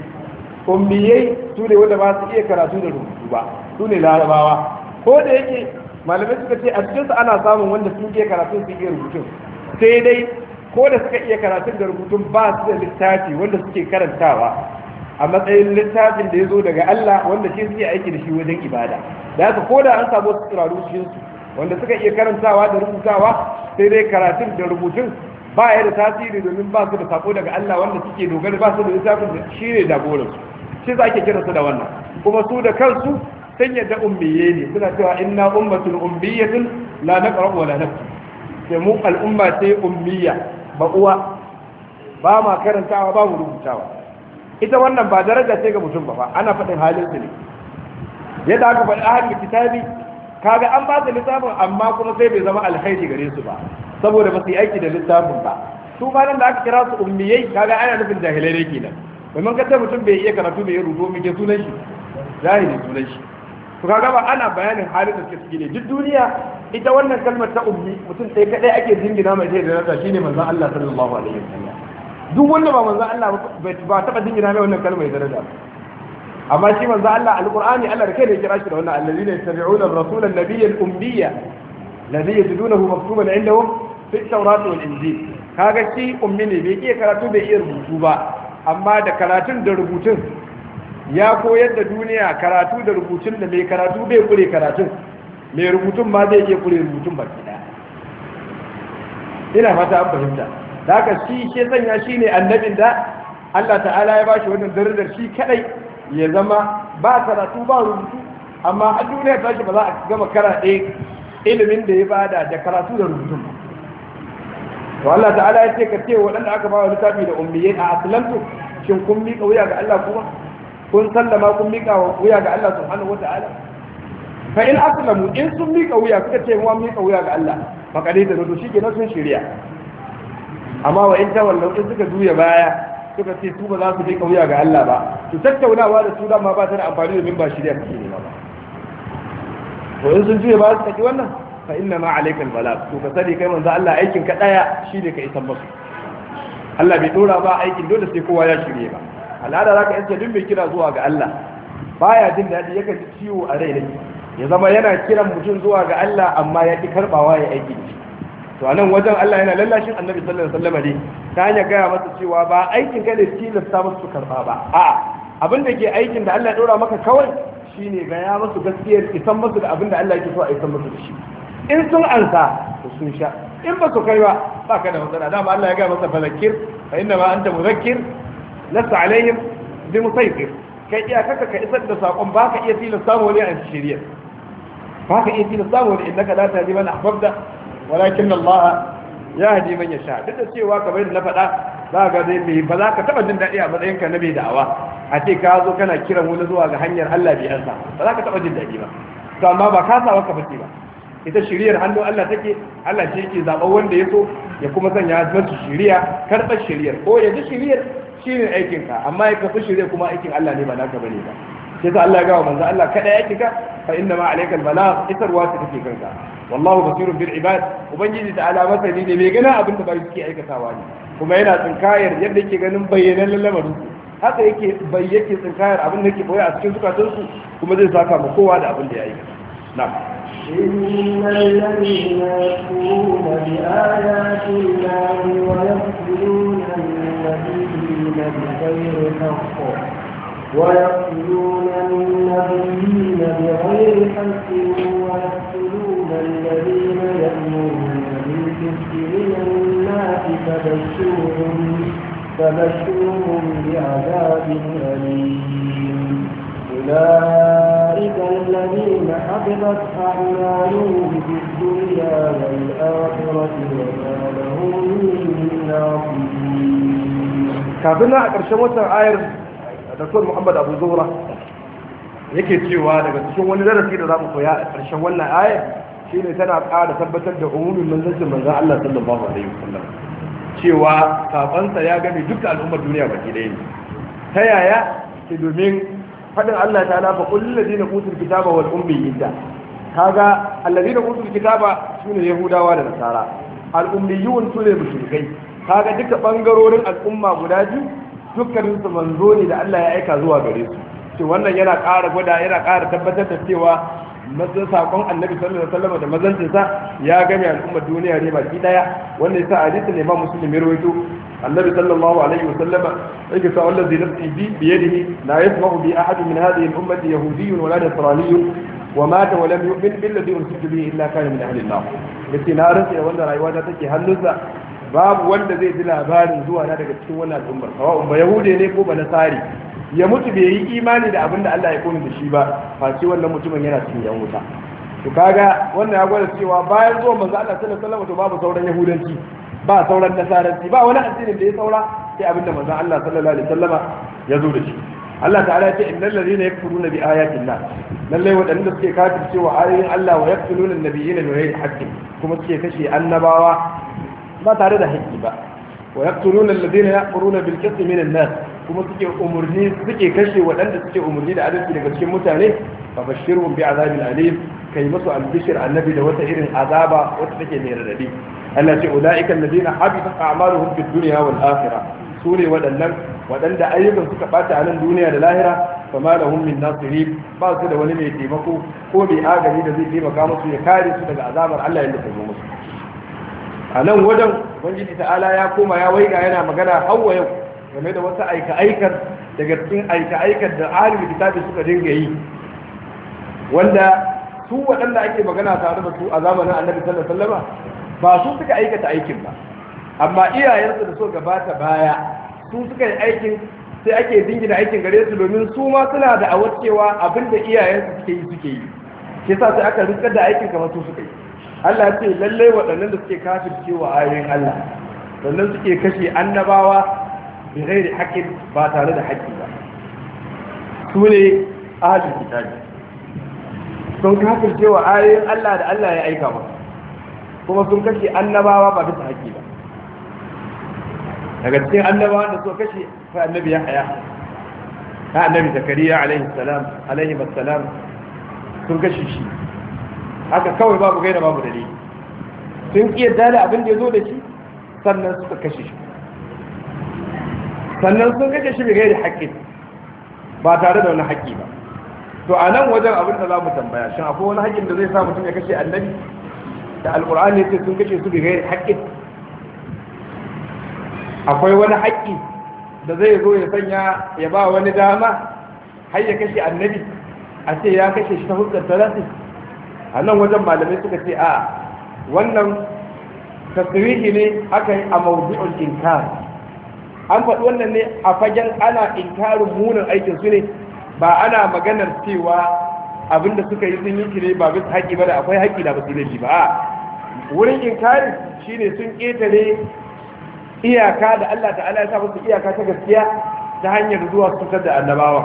su ne wanda ba su iya karatu da rubutu ba su ne larabawa ko da yake malamai suka ce a cikinsu ana samun wanda sun iya karatu su iya rubutun sai dai ko da suka iya karatun da rubutun ba su da littafi wanda suke karantawa a matsayin littafin da ya zo daga Allah wanda shi suke aiki da shi wajen ibada da haka ko da an samu wasu tsiraru cikinsu wanda suka iya karantawa da rubutawa sai dai karatun da rubutun ba ya da tasiri domin ba su da sako daga Allah wanda suke dogara ba su da littafin da shi ne jagoransu shi za ke kira su da wannan kuma su da kansu sun yadda ummiye ne suna cewa inna ummatun ummiyatun la naqra wa la naktu sai mu al'umma ce ummiya ba uwa ba ma karantawa ba mu rubutawa ita wannan ba daraja ce ga mutum ba ana faɗin halin su ne yadda aka faɗi ahlul kitabi kaga an ba su littafin amma kuma sai bai zama alkhairi gare su ba saboda ba su yi aiki da littafin ba su ma nan da aka kira su ummiyai kaga ana nufin jahilai ne kenan domin kada mutum bai iya karatu bai rubutu mai ke sunan shi jahili sunan shi to kaga ba ana bayanin halin da suke ne duk duniya ita wannan kalmar ta ummi mutum sai kadai ake jingina mai sai da nasa shine manzon Allah sallallahu alaihi wasallam duk wanda ba manzon Allah ba taba jingina mai wannan kalmar da daraja amma shi manzon Allah alqur'ani Allah da kai ne kira shi da wannan allazina yattabi'una ar-rasula an-nabiyya al-ummiyya alladhi yajidunahu maktuban 'indahum fi at-tawrat wal-injil kaga shi ummi ne bai iya karatu bai iya rubutu ba amma da karatun da rubutun ya koyar da duniya karatu da rubutun da mai karatu bai kure karatun mai rubutun ma zai iya kure rubutun baki daya ina fata an fahimta da haka shi ke sanya shi ne annabin da Allah ta'ala ya bashi wannan darajar shi kadai ya zama ba karatu ba rubutu amma a duniya ta shi ba za a gama karaɗe ilimin da ya bada da karatu da rubutun ba to Allah ta'ala ya ce ka ce waɗanda aka ba wa littafi da ummiyai a aslantu shin kun miƙa wuya ga Allah kuma kun sallama kun miƙa wuya ga Allah subhanahu wata'ala fa in aslamu in sun miƙa wuya suka ce mu miƙa wuya ga Allah fa kadai da rodo shi kenan sun shirya amma wa in tawallau in suka juya baya suka ce su ba za su miƙa wuya ga Allah ba to tattaunawa da su dama ba ta da amfani domin ba shirya kake nema ba to in sun juya baya suka ki wannan fa inna ma alayka albalag to ka sani kai manzo Allah aikin ka daya shine ka isan musu Allah bai dora ba aikin dole sai kowa ya shirye ba al'ada zaka yace duk bai kira zuwa ga Allah baya jin dadi yake ji ciwo a rai ne ya zama yana kiran mutum zuwa ga Allah amma ya ki karbawa ya aiki to anan wajen Allah yana lallashin Annabi sallallahu alaihi wasallam ne ta hanyar gaya masa cewa ba aikin ka ne tilasta musu karba ba a'a abin da ke aikin da Allah ya dora maka kawai shine ga ya musu gaskiyar isan musu da abin da Allah yake so a isan musu da shi in sun ansa to sun sha in ba su kai ba baka da matsala dama Allah ya ga masa fadhakkir fa inna ma anta mudhakkir lasta alaihim bi musaytir kai iya kaka ka isar da sakon baka iya tilasta mu ne a shari'a baka iya tilasta mu innaka la tahdi man ahbabta walakin Allah yahdi man yasha duk da cewa kamar da na faɗa za ka dai mai ba za ka taɓa jin daɗi a matsayinka na mai da'awa a ce ka zo kana kiran wani zuwa ga hanyar Allah bai ansa ba za ka taɓa jin daɗi ba to amma ba ka sa ka fice ba ita shiriyar hannun Allah take Allah ce yake zaɓar wanda ya so ya kuma sanya masa shiriya karɓar shiriyar ko ya ji shiriyar shine aikin ka amma ya kafi shiriyar kuma aikin Allah ne ba naka bane ba sai sa Allah ya gawa manzo Allah kada yake ka fa inna ma alaikal balagh isarwa ta take kanka wallahu basirun bil ibad ubangiji ta'ala masani ne mai gana abin da bai suke aikatawa ne kuma yana tsinkayar yadda yake ganin bayyanan lamarin su haka yake tsinkayar abin da yake boye a cikin zukatansu kuma zai saka ma kowa da abin da ya aikata na'am إن الذين يكفرون بآيات الله ويقتلون النبيين بغير حق ويقتلون النبيين بغير حق ويقتلون الذين يأمرون بالقسط من الناس فبشرهم بعذاب أليم أولئك الذين حبطت أعمالهم في الدنيا والآخرة وما لهم من ناصرين. كابلنا أكرشم آير Dr. Muhammad Abu Zuhra yake cewa daga cikin wani darasi da zamu koya a ƙarshen wannan ayar shine tana ƙara tabbatar da umumin manzancin manzon Allah sallallahu alaihi wasallam cewa sabansa ya game duk al'ummar duniya baki ɗaya ne ta yaya ke domin faɗin Allah ta'ala fa qul lil ladina utul kitaba wal ummiyyin kaga alladina utul kitaba sune yahudawa da nasara al ummiyun sune mushrikai kaga duka bangarorin al'umma guda biyu dukkanin su manzo ne da Allah ya aika zuwa gare su to wannan yana ƙara yana ƙara tabbatar da cewa mazan sakon annabi sallallahu alaihi wasallam da mazancin sa ya game al'ummar duniya ne baki daya wanda yasa hadisi ne ba muslim ya rawaito annabi sallallahu alaihi wasallam yake sa wallazi nafsi bi yadihi la yasma'u bi ahad min hadhihi al-ummati yahudiyyun wala nasraniyyun wa mata wa lam yu'min billadhi ursiltu bihi illa kana min ahli an-nar yace na rantsa wanda rayuwa ta take hannunsa babu wanda zai ji labarin zuwa na daga cikin wannan al'ummar sawa'un ba yahude ne ko ba nasari ya mutu bai yi imani da abin da Allah ya koni da shi ba face wannan mutumin yana cikin yan wuta to kaga wannan ya gwada cewa bayan zuwa manzo Allah sallallahu alaihi wasallam to babu sauran yahudanci ba sauran nasaranci ba wani addinin da ya saura sai abin da manzo Allah sallallahu alaihi wasallama ya zo da shi Allah ta'ala ya ce innal ladina yakfuruna bi ayatin Allah lalle wadanda suke kafircewa ayoyin Allah wa yaqtuluna an-nabiyina bi ghairi haqqin kuma suke kashe annabawa ba tare da haƙƙi ba wa yaqtuluna alladhina ya'muruna bil qisti min an-nas kuma suke kashe waɗanda suke umurni da adalci daga cikin mutane fa bashirhum bi azabin alim kai musu albishir annabi da wata irin azaba wata take mai radadi Allah ce ulaika alladhina habitat a'maluhum fid dunya wal akhirah sune waɗanda ayyukan suka bata a nan duniya da lahira fama lahum min nasirin ba su da wani mai taimako ko mai agani da zai taimaka musu ya kare su daga azabar Allah yadda ta zo musu a nan wajen ubangiji ta'ala ya koma ya waiga yana magana hawa yau game da wasu aika-aikar daga cikin aika-aikar da ahlul kitabi suka dinga yi wanda su waɗanda ake magana tare da su a zamanin annabi sallallahu alaihi wasallam ba su suka aikata aikin ba amma iyayensu da so gabata baya su suka yi aikin sai ake dingina aikin gare su domin su ma suna da awacewa abinda iyayensu suke yi ke sa sai aka rikar da aikin kamar su suka yi Allah ce lallai waɗannan da suke kafircewa ayoyin Allah sannan suke kashe annabawa bi ghairi haqqin ba tare da haƙƙi ba su ne ahlul kitabi sun kafircewa ayoyin Allah da Allah ya aika ba kuma sun kashe annabawa ba bisa haƙƙi ba daga cikin annabawa da suka kashe fa annabi Yahya ha annabi Zakariya alaihi salam sun kashe shi haka kawai babu gaira babu dalili sun kiyarda da abin da ya zo da shi sannan suka kashe shi sannan sun kashe shi bai gaira haƙƙi ba tare da wani haƙƙi ba to a nan wajen abin da za mu tambaya shin akwai wani haƙƙin da zai sa mutum ya kashe annabi da alƙur'ani ya ce sun kashe su bai gaira haƙƙi akwai wani haƙƙi da zai zo ya sanya ya ba wani dama har ya kashe annabi a ce ya kashe shi ta huskar talati a nan wajen malamai suka ce a wannan tasrihi ne aka yi a mawdu'ul inkar. An faɗi wannan ne a fagen ana inkarin munin aikin su ne, ba ana maganar cewa abinda suka yi sun yi shi ne ba bisa haƙi ba da akwai haƙi da ba su laifi ba. Wurin inkari shine sun ƙetare iyaka da Allah ta'ala ya sa musu iyaka ta gaskiya ta hanyar zuwa su cutar da annabawa.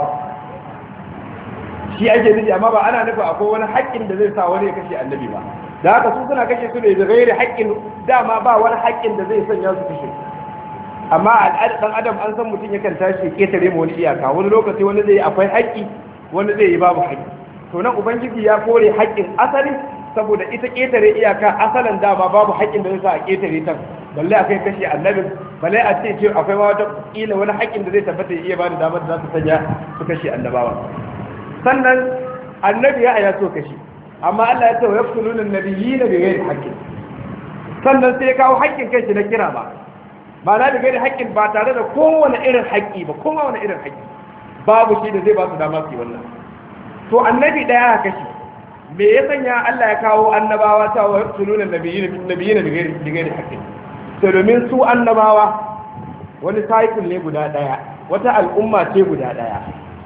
Shi ake nufi, amma ba ana nufi akwai wani haƙƙin da zai sa wani ya kashe annabi ba. Da haka su suna kashe su ne da gairi haƙƙin, dama ba wani haƙƙin da zai sanya su kashe. Amma al'adar ɗan adam an san mutum yakan tashi ƙetare ma wani iyaka, wani lokaci wani zai yi akwai haƙƙi, wani zai yi babu haƙƙi. To nan ubangiji ya kore haƙƙin asali, saboda ita ƙetare iyaka asalin dama babu haƙƙin da zai sa a ƙetare ta, balle akai kashe annabin, balle a ce akwai ma wata ƙila wani haƙƙin da zai tabbata ya iya ba da damar da za su sanya su kashe annabawa. Sannan annabi ya aya so kashe, amma Allah ya ce wa yaqtuluna an-nabiyina bighairi haqqin. Sannan sai ya kawo haƙƙin kai shi na kira ba na bighairi haqqin, ba tare da kowane irin haƙƙi ba, kowane irin haƙƙi babu shi da zai ba su dama su yi wannan. To annabi daya kashe, me ya sanya Allah ya kawo annabawa ta wa yaqtuluna an-nabiyina bighairi haqqin? To domin su annabawa wani cycle ne guda daya, wata al'umma ce guda daya,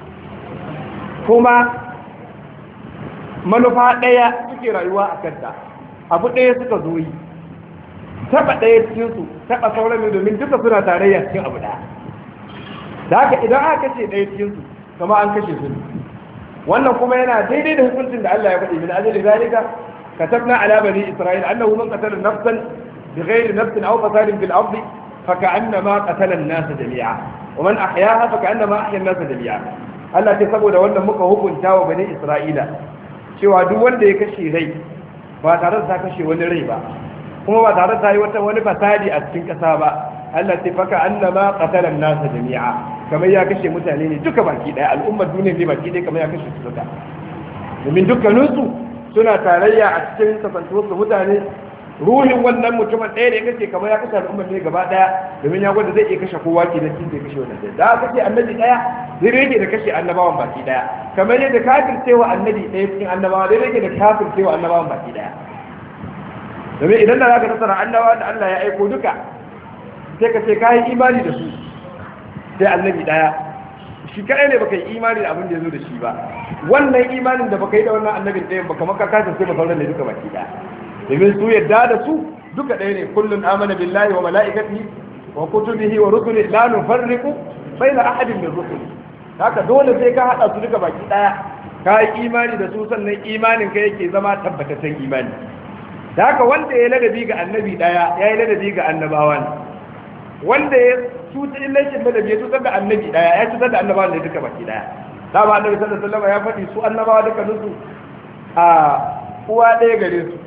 kuma manufa ɗaya suke rayuwa a kanta, abu ɗaya suka zo yi, taɓa ɗaya cikinsu taɓa sauran ne, domin duka suna tarayya cikin abu ɗaya. Da haka idan aka kashe ɗaya cikinsu kama an kashe su. Wannan kuma yana daidai da hukuncin da Allah ya faɗi, min ajali zalika katabna ala bani isra'il annahu man qatala nafsan bighairi nafsin aw fasadin fil ardi faka'annama qatala an-nasa jami'a wa man ahyaha faka'annama ahya an-nasa jami'a. Allah ce saboda wannan muka hukunta wa bani Isra'ila cewa duk wanda ya kashe rai ba tare da ta kashe wani rai ba, kuma ba tare da ta yi wani fasadi a cikin ƙasa ba, Allah ce faka annama qatala an-nasa jami'a, kamar ya kashe mutane ne duka baki daya, al'ummar duniya ne baki daya kamar ya kashe su duka. Domin dukkaninsu suna tarayya a cikin kasantuwar su mutane, ruhin wannan mutumin ɗaya da ya kashe kamar ya kashe al'ummar ne gaba ɗaya, domin ya gwada zai iya kashe kowa ke da cikin da ya kashe wannan ɗaya. Da aka kashe annabi ɗaya zai rage da kashe annabawan baki ɗaya, kamar yadda kafircewa annabi ɗaya cikin annabawa zai rage da kafircewa annabawan baki ɗaya. Domin idan da za ka tattara annabawa da Allah ya aiko duka, sai ka ce ka yi imani da su, sai annabi ɗaya shi kaɗai ne baka yi imani da abin da ya zo da shi ba. Wannan imanin da baka yi da wannan annabin ɗayan baka maka kasance sai ba sauran ne duka baki ɗaya. domin su yadda da su duka ɗaya ne, kullun amana billahi wa mala'ikatihi wa kutubihi wa rusulihi la nufarriqu baina ahadin min rusuli. Haka dole sai ka hada su duka baki daya, ka yi imani da su, sannan imanin ka yake zama tabbataccen imani. Da haka wanda ya ladabi ga annabi daya ya yi ladabi ga annabawan, wanda ya cuta illashin ladabi ya cutar da annabi daya ya cutar da annabawan ne duka baki daya. Dama annabi sallallahu alaihi wasallam ya faɗi su annabawa duka su a uwa ɗaya gare su,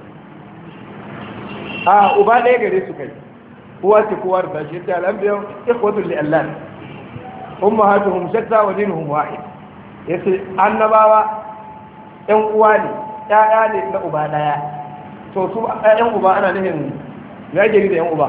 a uba ɗaya gare su kai, uwa ce kowa da tashi ta al'ambiya ikhwatul li Allah ummahatuhum shatta wa dinuhum wahid. Yace annabawa ɗan uwa ne, ƴaƴa ne na uba ɗaya. To su ƴaƴan uba ana nufin ya gari da ƴan uba,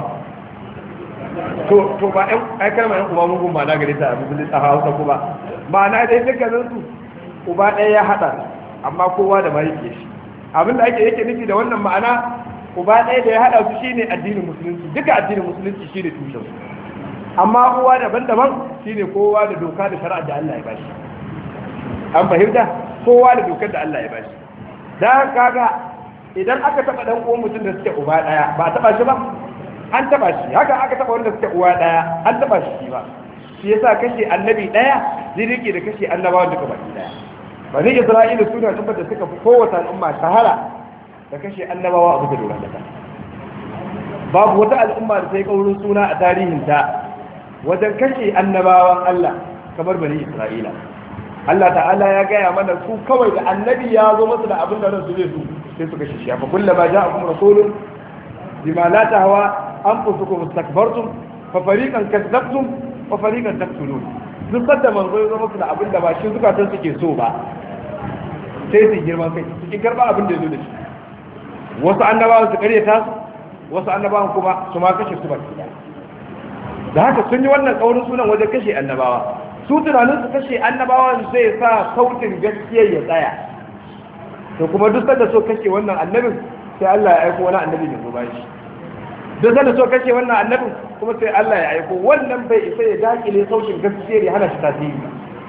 to ba ƴan ai kalmar ƴan uba mugun ba na gari ta abin da Hausa kuma ba na dai dukkanin su uba ɗaya ya hada, amma kowa da ma yake shi. Abin da yake nufi da wannan ma'ana, uba ɗaya da ya haɗa su shine addinin musulunci, duka addinin musulunci shine tushen su, amma uwa daban-daban shine kowa da doka da shari'a da Allah ya bashi. An fahimta? Kowa da dokar da Allah ya bashi. Da kaga idan aka taɓa ɗan uwan mutum da suke uba ɗaya ba a taɓa shi ba, an taɓa shi. Haka aka taɓa wanda suke uwa ɗaya an taɓa shi ba. Shi yasa kashe annabi ɗaya zai rike da kashe annabawan duka baki ɗaya. Bani Isra'ila suna tabbata suka fi kowace al'umma shahara da kashe annabawa a bisa doron kasa. Babu wata al'umma da ta yi kaurin suna a tarihinta wajen kashe annabawan Allah kamar bani Isra'ila. Allah ta'ala ya gaya mana su kawai da annabi ya zo masu da abin da ransu zai su sai su kashe shi. Fa kullama ja'akum rasulun bima la tahwa anfusukum istakbartum fa fariqan kadzabtum wa fariqan taqtulun. Duk da manzo ya zo masu da abin da ba shi zukatan suke so ba, sai su girman kai su karba abin da ya zo da shi. Wasu annabawan su karyata su, wasu annabawan kuma su ma kashe su baki da. Da haka sun yi wannan kaurin sunan wajen kashe annabawa. Su tunanin su kashe annabawan zai sa sautin gaskiya ya tsaya. To kuma duk sanda so kashe wannan annabin, sai Allah ya aiko wani annabi da zuba shi. don zai so kashe wannan annabin kuma sai Allah ya aiko wannan bai isa ya dakile saukin gaskiya ya hana shi tasiri.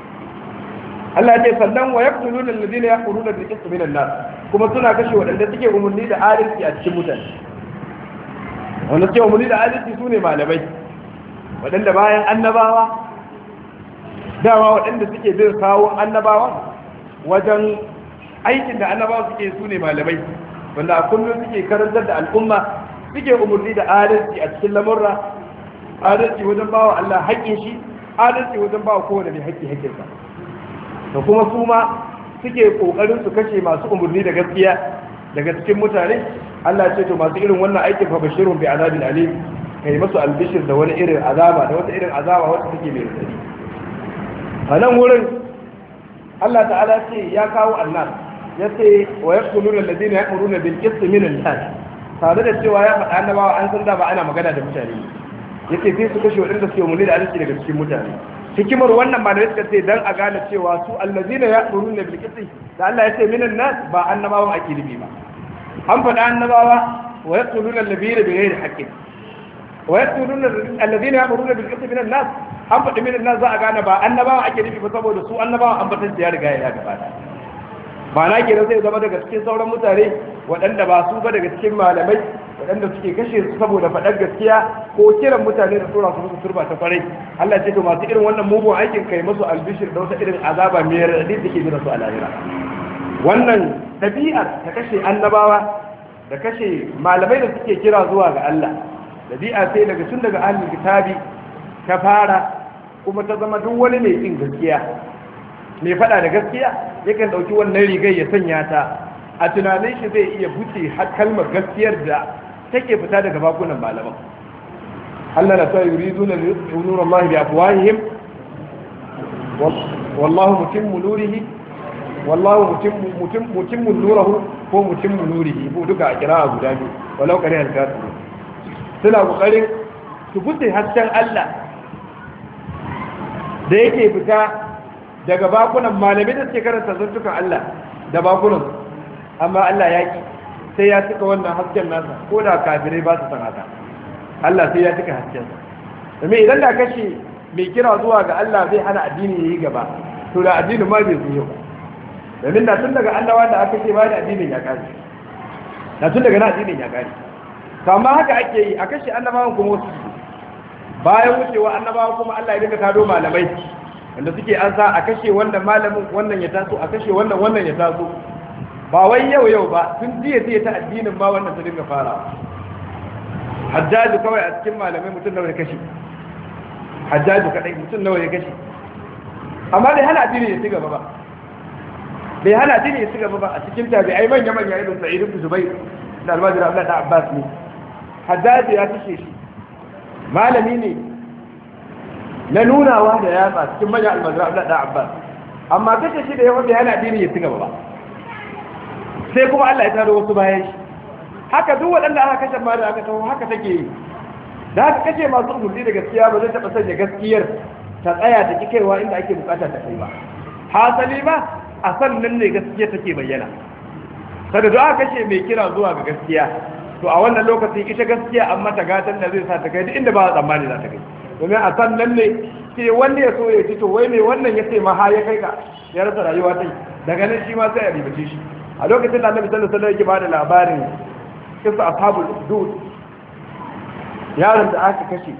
Allah ya ce sannan wa yaqtuluna alladhina yaquluna bil qisti minan nas, kuma suna kashe waɗanda suke umarni da adalci a cikin mutane. Wanda suke umarni da adalci sune malamai, waɗanda bayan annabawa dama waɗanda suke bin kawo annabawa wajen aikin da annabawa suke sune malamai, wanda a kullum suke karantar da al'umma, suke umarni da adalci a cikin lamurra, adalci wajen bawa Allah haƙƙin shi, adalci wajen bawa kowane mai haƙƙi haƙƙinsa. Da kuma su ma suke kokarin su kashe masu umarni da gaskiya daga cikin mutane. Allah ce to masu irin wannan aikin fa bashirun bi azabil alim, kai masu albishir da wani irin azaba, da wata irin azaba wacce take mai radadi. A nan wurin Allah ta'ala ce ya kawo annas, ya ce wa yaqtuluna alladhina ya'muruna bil qisti min an-nas, tare da cewa ya faɗa annabawa an san da ba ana magana da mutane, yake sai su kashe waɗanda suke umarni da adalci daga cikin mutane. Hikimar wannan malamai suka ce dan a gane cewa su allazina ya'muruna bil qisti da Allah ya ce minan nas ba annabawan ake nufi ba. An faɗa annabawa wa yaqtuluna alladhina bighairi haqqin, wa yaqtuluna alladhina ya'muruna bil qisti minan nas, an faɗi minan nas za a gane ba annabawan ake nufi ba saboda su annabawan an batar da ya riga ya gabata. Ba na kenan sai zama daga cikin sauran mutane waɗanda ba su ba daga cikin malamai waɗanda suke kashe su saboda faɗar gaskiya ko kiran mutane da tura su musu turba ta kwarai. Allah ce to masu irin wannan mugun aikin kai musu albishir da wata irin azaba mai raɗaɗi da ke jira su a lahira. Wannan ɗabi'ar ta kashe annabawa da kashe malamai da suke kira zuwa ga Allah, ɗabi'a sai daga tun daga ahlul kitabi ta fara, kuma ta zama duk wani mai kin gaskiya, mai faɗa da gaskiya yakan ɗauki wannan rigar ya sanya ta, a tunanin shi zai iya buce har kalmar gaskiyar da take fita daga bakunan malaman. Allah na sa yuriduna nura Allah bi afwahihim wallahu mutimmu nurihi, wallahu mutimmu nurahu ko mutimmu nurihi, ko duka a kira guda biyu walau kare alkatu. Suna kokarin su buce hasken Allah da yake fita daga bakunan malamai da suke karanta zantukan Allah da bakunan, amma Allah ya ki sai ya cika wannan hasken nasa, ko da kafirai ba su san haka, Allah sai ya cika hasken sa. Domin idan da kashe mai kira zuwa ga Allah zai hana addini yayi gaba, to da addinin ma bai zuwa ba. Domin da tun daga annabawa da aka ce ba da addinin ya kare, da tun daga na addinin ya kare. Amma haka ake yi, a kashe annabawan kuma wasu bayan wucewa annabawa kuma Allah ya dinga tado malamai wanda suke an sa a kashe wannan malamin wannan ya taso, a kashe wannan ya taso. Ba wai yau ba, tun jiya ta addinin ba wannan ta dinga farawa. Hajjaju kawai a cikin malamai mutum nawa ya kashe, Hajjaju kadai mutum nawa ya kashe, amma bai hana addini ya ci gaba ba, bai hana addini ya ci gaba ba. A cikin tabi'ai manya irin Sa'id ibn Zubair da Al-Majid Abdullah da Abbas ne, Hajjaju ya kashe shi, malami ne na nunawa da yatsa cikin manyan almajira Abdullah da Abbas, amma kashe shi da yawan bai hana addini ya ci gaba ba. Sai kuma Allah ya taro wasu bayan shi, haka duk waɗanda aka kashe ma da aka taho haka take yi. Da haka kashe masu umarni da gaskiya ba zai taɓa sanya gaskiyar ta tsaya ta ki kaiwa inda ake bukata ta kai ba. Hasali ma a sannan ne gaskiya take bayyana. Sada da aka kashe mai kira zuwa ga gaskiya, to a wannan lokacin ita gaskiya an mata gatan da zai sa ta kai duk inda ba a tsammani za ta kai. Domin a sannan ne sai wanda ya so ya ci to wai mai wannan ya ce ma ha ya kai ka ya rasa rayuwa ta yi, daga nan shi ma sai a ribace shi. A lokacin da Annabi sallallahu alaihi wasallam yake bada labarin kisa ashabul hudud, yaron da aka kashe,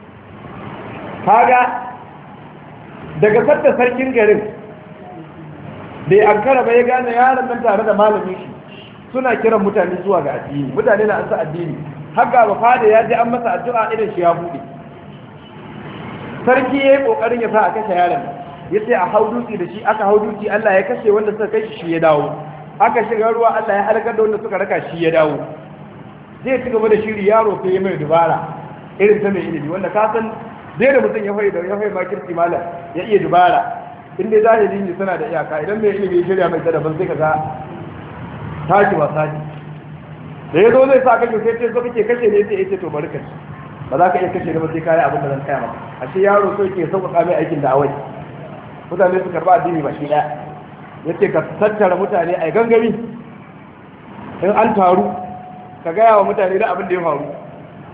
kaga daga sadda sarkin garin bai ankara ba ya gane yaron nan tare da malamin shi suna kiran mutane zuwa ga addini, mutane na ansa addini, har ga fada ya je an masa addu'a idan shi ya bude. Sarki yayi kokarin ya sa a kashe yaron, yace a hauduci da shi, aka hauduci Allah ya kashe wanda suka kai shi ya dawo, aka shiga ruwa Allah ya halakar da wanda suka raka shi ya dawo. Zai ci gaba da shiri, yaro sai ya mai dubara irin ta mai ilimi, wanda ka san zai da mutum ya fai makirci malam ya iya dubara, in dai zahiri ne suna da iyaka, idan mai ilimi ya shirya mai daban sai ka ga tashi wasa ne. Da ya zo zai sa kashe sai ce zo kake kashe ne sai ya ce to bari ka ci, ba za ka iya kashe da ba sai kayi abin da zan kaya maka. Ashe yaro so ke sauƙaƙa mai aikin da awai, mutane su karɓa addini ba shi ɗaya. Yace ka tattara mutane a gangami, in an taru ka gaya wa mutane da abin da ya faru,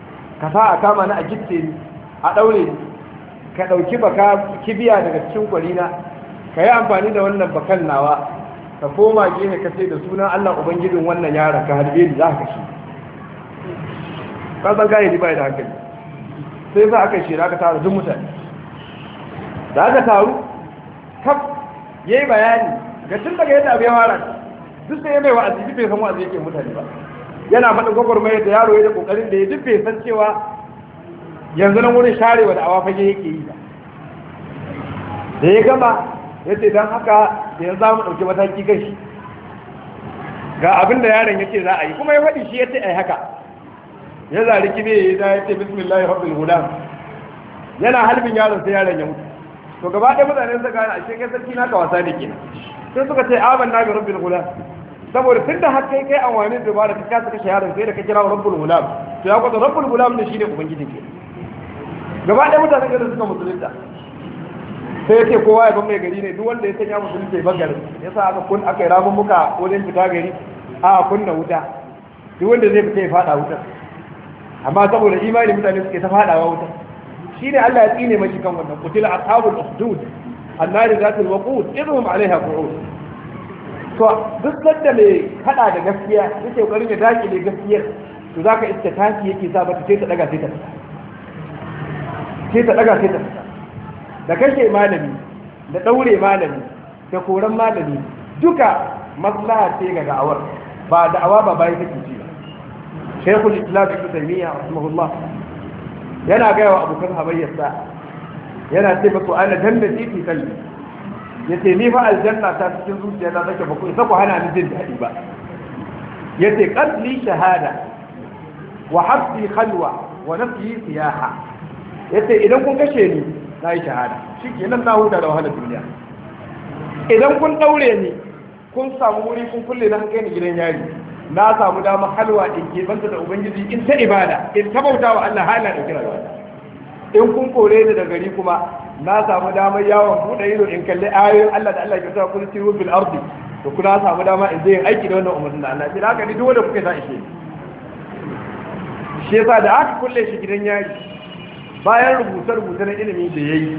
ka sa a kama na a gitse ni a daure ni ka dauki baka kibiya daga cikin kwarina ka yi amfani da wannan bakan nawa ka koma gefe ka ce da sunan Allah ubangijin wannan yaron ka harbe ni za ka shi ka san kai ni bai da hankali sai za aka shira ka tara duk mutane da aka taru kaf yayi bayani ga tun daga yadda abu ya fara duk sai mai wa'azi duk bai san wa'azi yake mutane ba yana faɗin gwagwarmaya da yaro ya da kokarin da ya duk bai san cewa yanzu nan wurin sharewa da awa fage yake yi ba da ya gama ya ce don haka da yanzu za mu ɗauki mataki kan shi ga abin da yaron ya ce za a yi kuma ya faɗi shi ya ce a yi haka ya zari kibe ya ce bismillahir rabbil gulam yana halbin yaron sai yaron ya mutu to gaba ɗaya mutane suka gane ashe kai sarki naka wasa ne kenan sai suka ce amanna bi rabbil gulam saboda tunda har kai amfani da dubara ka kasa kashe yaron sai da ka kira rabbul gulam to ya kwata rabbul gulam ne shine ubangijin ke gaba ɗaya mutane da suka musulunta sai ya ce kowa ya ban mai gari ne duk wanda ya sanya musulunta ya bagar yasa aka yi ramun muka wajen fita gari a kunna wuta duk wanda zai fita ya fada wutar amma saboda imani mutane suke ta fadawa wutar shine Allah ya tsine mashi kan wannan qutila ashabul ukhdud annari zatul waqud idhum alaiha qu'ud to duk sanda mai hada da gaskiya yake kokarin ya dakile gaskiyar to zaka iska taki yake sa bata sai ta daga sai ta daga sai ta da kashe malami da daure malami da koran malami duka maslaha ce ga da'awar ba da'awa ba bai take ci ba Sheikhul Islam Ibn Taymiyyah rahimahullah yana ga wa abokan habayyarsa yana ce musu ana jannati fi qalbi yace ni fa aljanna ta cikin zuciya na take ba ku isa ku hana ni jin dadi ba yace qatli shahada wa habsi khalwa wa nafsi siyaha yace idan kun kashe ni na yi shahada shikenan na huta da wahalar duniya idan kun daure ni kun samu wuri kun kulle na kai ni gidan yari na samu dama halwa in ke banta da ubangiji in ta ibada in ta bauta wa Allah hala da kira in kun kore ni da gari kuma na samu dama yawon buɗe ido in kalli ayoyin Allah da Allah ke sa kun siru bil ardi to kuna samu dama in zai aiki da wannan umarnin Allah sai haka ni duk wanda kuke sa ishe shi yasa da aka kulle shi gidan yari bayan rubuce-rubuce na ilimi da yayi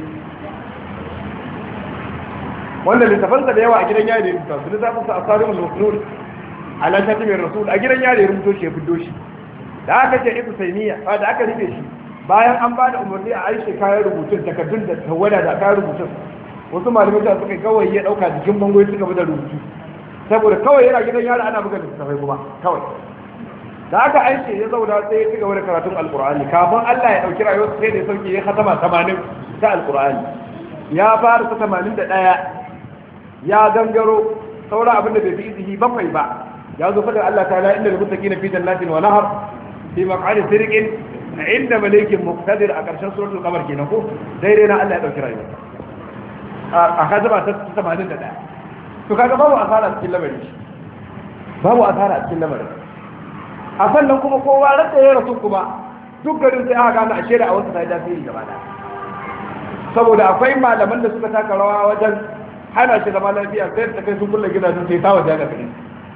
wanda littafansa da yawa a gidan yari rubuta su littafin sa asarul rasul ala shatimin rasul a gidan yari rubuto shi ya fiddo shi da aka ce ibnu taymiya da aka rufe shi bayan an ba da umarni a aishe kayan rubutun takardun da tawada da kayan rubutun wasu malamai da suka kawai ya dauka jikin bango ya cigaba da rubutu saboda kawai yana gidan yari ana buga littafai kuma kawai da aka aishe ya zauna sai ya cigaba da karatun alqur'ani kafin Allah ya dauki rayuwar sai da ya sauke ya khatama 80 ta alqur'ani ya fara ta 81 ya gangaro saura abin da bai fi izihi bakwai ba ya zo fadar Allah ta'ala inda al-muttaqina fi jannatin wa nahar fi maq'adi sirqin inda malikin muqtadir a ƙarshen suratul qamar kenan ko daidai na Allah ya dauki rayuwa a kazaba ta 81 to kaga babu asara cikin lamarin babu asara cikin lamarin a sannan kuma kowa rada ya rasu kuma duk garin sai aka gane ashe da a wasu sai da fili gaba da saboda akwai malaman da suka taka rawa wajen hana shi zama lafiya sai da kai sun kulle gidajen sai ta waje ga kai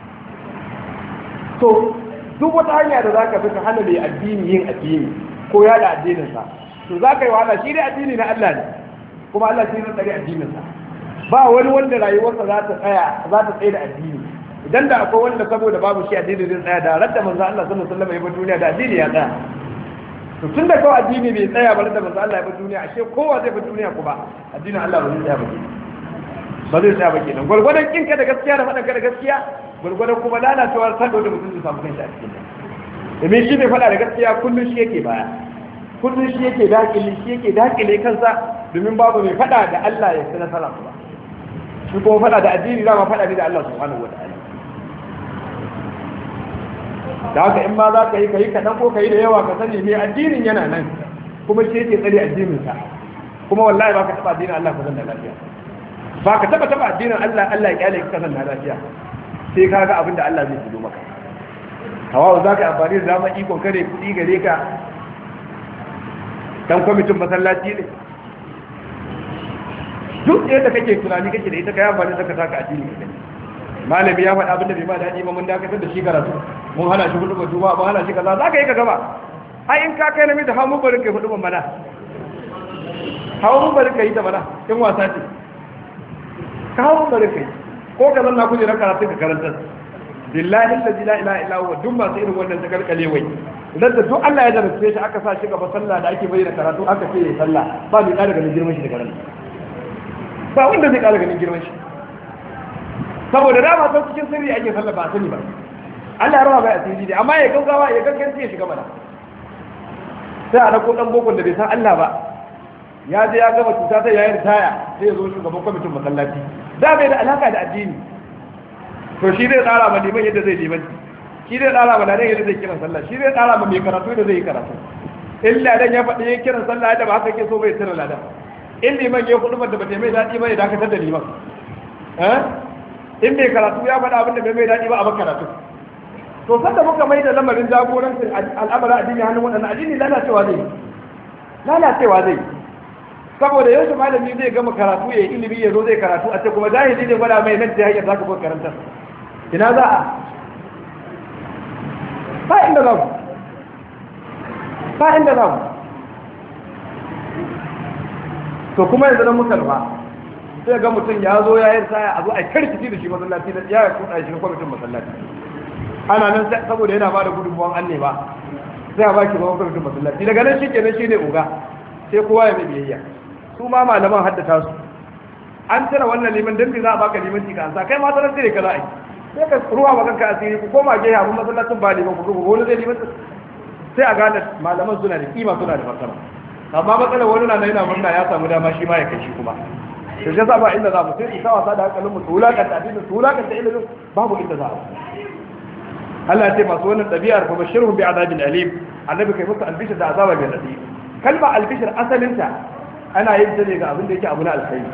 to duk wata hanya da zaka bi ka hana mai addini yin addini ko ya da addinin sa to zaka yi wahala shi dai addini na Allah ne kuma Allah shi ne tsare addinin sa ba wani wanda rayuwarsa za ta tsaye da addini idan da akwai wanda saboda babu shi addini zai tsaya da radda manzo Allah sallallahu alaihi wasallam ya bar duniya da addini ya tsaya to tunda kawai addini bai tsaya ba radda manzo Allah ya bar duniya ashe kowa zai bar duniya kuma addinin Allah ba zai tsaya ba zai tsaya ba kenan gwargwadon kinka da gaskiya da faɗanka da gaskiya gwargwadon kuma lalacewar sado da mutum zai samu kanshi a cikin ta domin shi mai faɗa da gaskiya kullum shi yake baya kullum shi yake dakile kansa domin babu mai faɗa da Allah ya fi nasara ba shi kuma faɗa da addini dama faɗa ne da Allah subhanahu wa ta'ala da haka in ma za ka yi kaɗan ko ka yi da yawa ka sani mai addinin yana nan kuma shi yake tsare addininsa kuma wallahi ba ka taɓa addinin Allah ka zanna lafiya ba ka taɓa addinin Allah ya kyale ka zanna lafiya sai ka ga abin da Allah zai fito maka hawa za ka amfani da damar ikon kare kuɗi gare ka dan kwamitin masallaci ne duk yadda kake tunani kake da ita ka yi amfani da ka saka addini ne malami ya faɗa abin da bai ma daɗi ba mun dakatar da shi karatu mun hana shi hudu ba mun hana shi kaza za ka yi ka gaba ai in ka kai namiji hawo mun bari kai hudu ban mana hawo mun bari kai ta mana in wasa ce ka hawo mun bari kai ko ka zanna kuje na karatu ka karanta billahi la ilaha illa huwa duk masu irin wannan ta kalkale wai idan da duk Allah ya jarrace shi aka sa shi gaba sallah da ake bayyana karatu aka ce ya sallah ba mai ƙara ganin girman shi da karanta ba wanda zai ƙara ganin girman shi saboda dama san cikin sirri ake sallah ba sani ba Allah ya raba bai asiri dai amma ya gaggawa ya gaggance ya shiga mana sai a rako dan bokon da bai san Allah ba ya je ya gama cuta ta yayin taya sai ya zo shugaban kwamitin masallaci da bai da alaka da addini to shi zai tsara ma liman yadda zai limanci shi zai tsara ma ladan yadda zai kiran sallah shi zai tsara ma mai karatu yadda zai yi karatu in ladan ya faɗi ya kiran sallah yadda ba haka yake so bai tsira ladan in liman ya kudu da bata mai daɗi ba ya dakatar da liman in mai karatu ya faɗa abin da bai mai daɗi ba a ba karatu to sanda muka mai da lamarin jagorancin al'amarin addini hannun waɗannan addini lalacewa zai saboda yau malami zai gama karatu ya yi ilimi ya zo zai karatu a ce kuma jahili ne gwada mai nan ta hanyar za ka ko karantar ina za a ba inda za mu to kuma yanzu na musulma sai ga mutum ya zo ya yi saya a zo a karkici da shi masallaci da ya kuɗa shi na kwamitin masallaci ana nan saboda yana ba da gudunmuwan an ne ba sai a ba shi ruwan kwamitin masallaci daga nan shi kenan shi ne uga sai kowa ya mai biyayya su ma malaman haddata su an tara wannan liman don bi za a baka limanci ka ansa kai ma tarar tare ka za a yi sai ka ruwa ba kanka asiri ku koma gehe abin masallacin ba liman ku rubu wani zai limanci sai a gane malaman suna da kima suna da martaba amma matsalar wani na yana murna ya samu dama shi ma ya kai shi kuma to shi ba inda za mu sai isa wasa da hankalin mu tulakanta addinin tulakanta ilimin babu inda za mu Allah ya ce masu wannan ɗabi'ar fa bashirhum bi azabin alim annabi kai musu albishir da azaba mai nadi kalma albishir asalinta ana yin ta ne ga abin da yake abu na alkhairi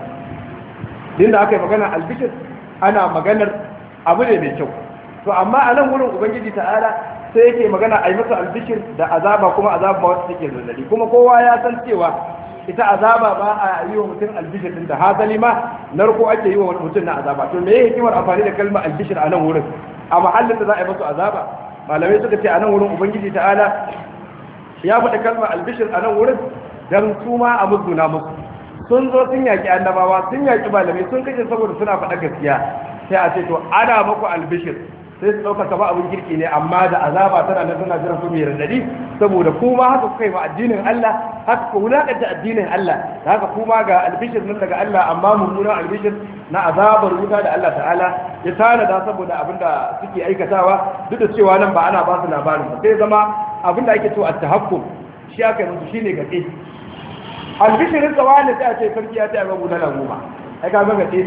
din da aka yi magana albishir ana maganar abu ne mai kyau to amma a nan wurin ubangiji ta'ala sai yake magana a yi masa albishir da azaba kuma azaba ba wata take zallali kuma kowa ya san cewa ita azaba ba a yi wa mutum albishir din da hasali ma narko ake yi wa mutum na azaba to me yake hikimar amfani da kalmar albishir a nan wurin a mahallin da za a yi masa azaba malamai suka ce a nan wurin ubangiji ta'ala ya faɗi kalmar albishir a nan wurin dan su ma a musguna musu sun zo sun yaki annabawa sun yaki malamai sun kace saboda suna faɗa gaskiya sai a ce to ana maku albishir sai su ɗauka kama abin kirki ne amma da azaba tana nan tana jiran su mai radadi saboda kuma haka kuka yi ma addinin Allah haka ku wulakanta addinin Allah da haka kuma ga albishir nan daga Allah amma mummunan albishir na azabar wuta da Allah ta'ala ya tanada saboda abin da suke aikatawa duk da cewa nan ba ana ba su labarin ba sai zama abin da ake cewa at-tahakkum shi aka yi musu shine gaske albishirin tsawa ne sai a ce sarki ya ta ga dala goma ai ka ga gaske ne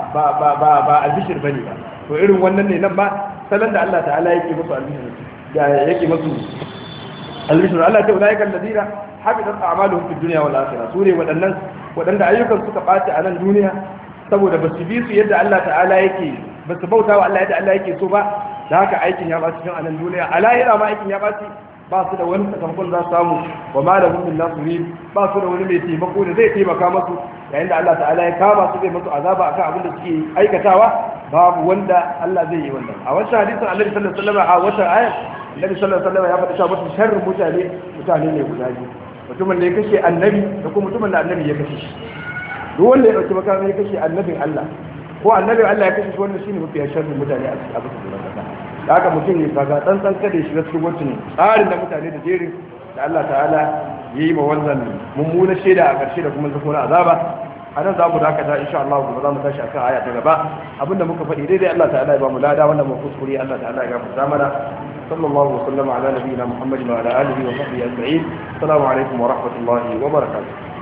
ba albishir bane ba to irin wannan ne nan ba salon da Allah ta'ala yake musu albishir da yake musu albishir Allah ta ulaika alladina habitat a'maluhum fid dunya wal akhirah sure wadanda ayyukan suka bace a nan duniya saboda basu bi su yadda Allah ta'ala yake basu bauta wa Allah yadda Allah yake so ba da haka aikin ya bace cikin a nan duniya a lahira ma aikin ya bace ba su da wani sakamakon za su samu wa malamin min nasirin ba su da wani mai taimako da zai taimaka masu yayin da Allah ta'ala ya kama su zai musu azaba akan abin da suke aikatawa babu wanda Allah zai yi wannan a wancan hadisin Annabi sallallahu alaihi wasallam a wata ayat Annabi sallallahu alaihi wasallam ya faɗa cewa mutum sharrin mutane ne guda biyu mutumin da ya kashe annabi da kuma mutumin da annabi ya kashe shi duk wanda ya dauki makamai ya kashe annabin Allah ko annabin Allah ya kashe shi wannan shine mafi sharrin mutane a cikin kasa da haka mutum ne kaga tsantsan kada ya shiga cikin wancan tsarin da mutane da jerin da Allah ta'ala ya yi ma wannan mummuna shaida a ƙarshe da kuma zakona azaba a nan za mu dakata insha Allah kuma za mu tashi akan aya ta gaba abinda muka faɗi daidai Allah ta'ala ya ba mu lada wannan mu kuskure Allah ta'ala ya gafarta mana sallallahu alaihi wa sallam ala nabiyina Muhammadin wa ala alihi wa sahbihi ajma'in assalamu alaikum wa rahmatullahi wa barakatuh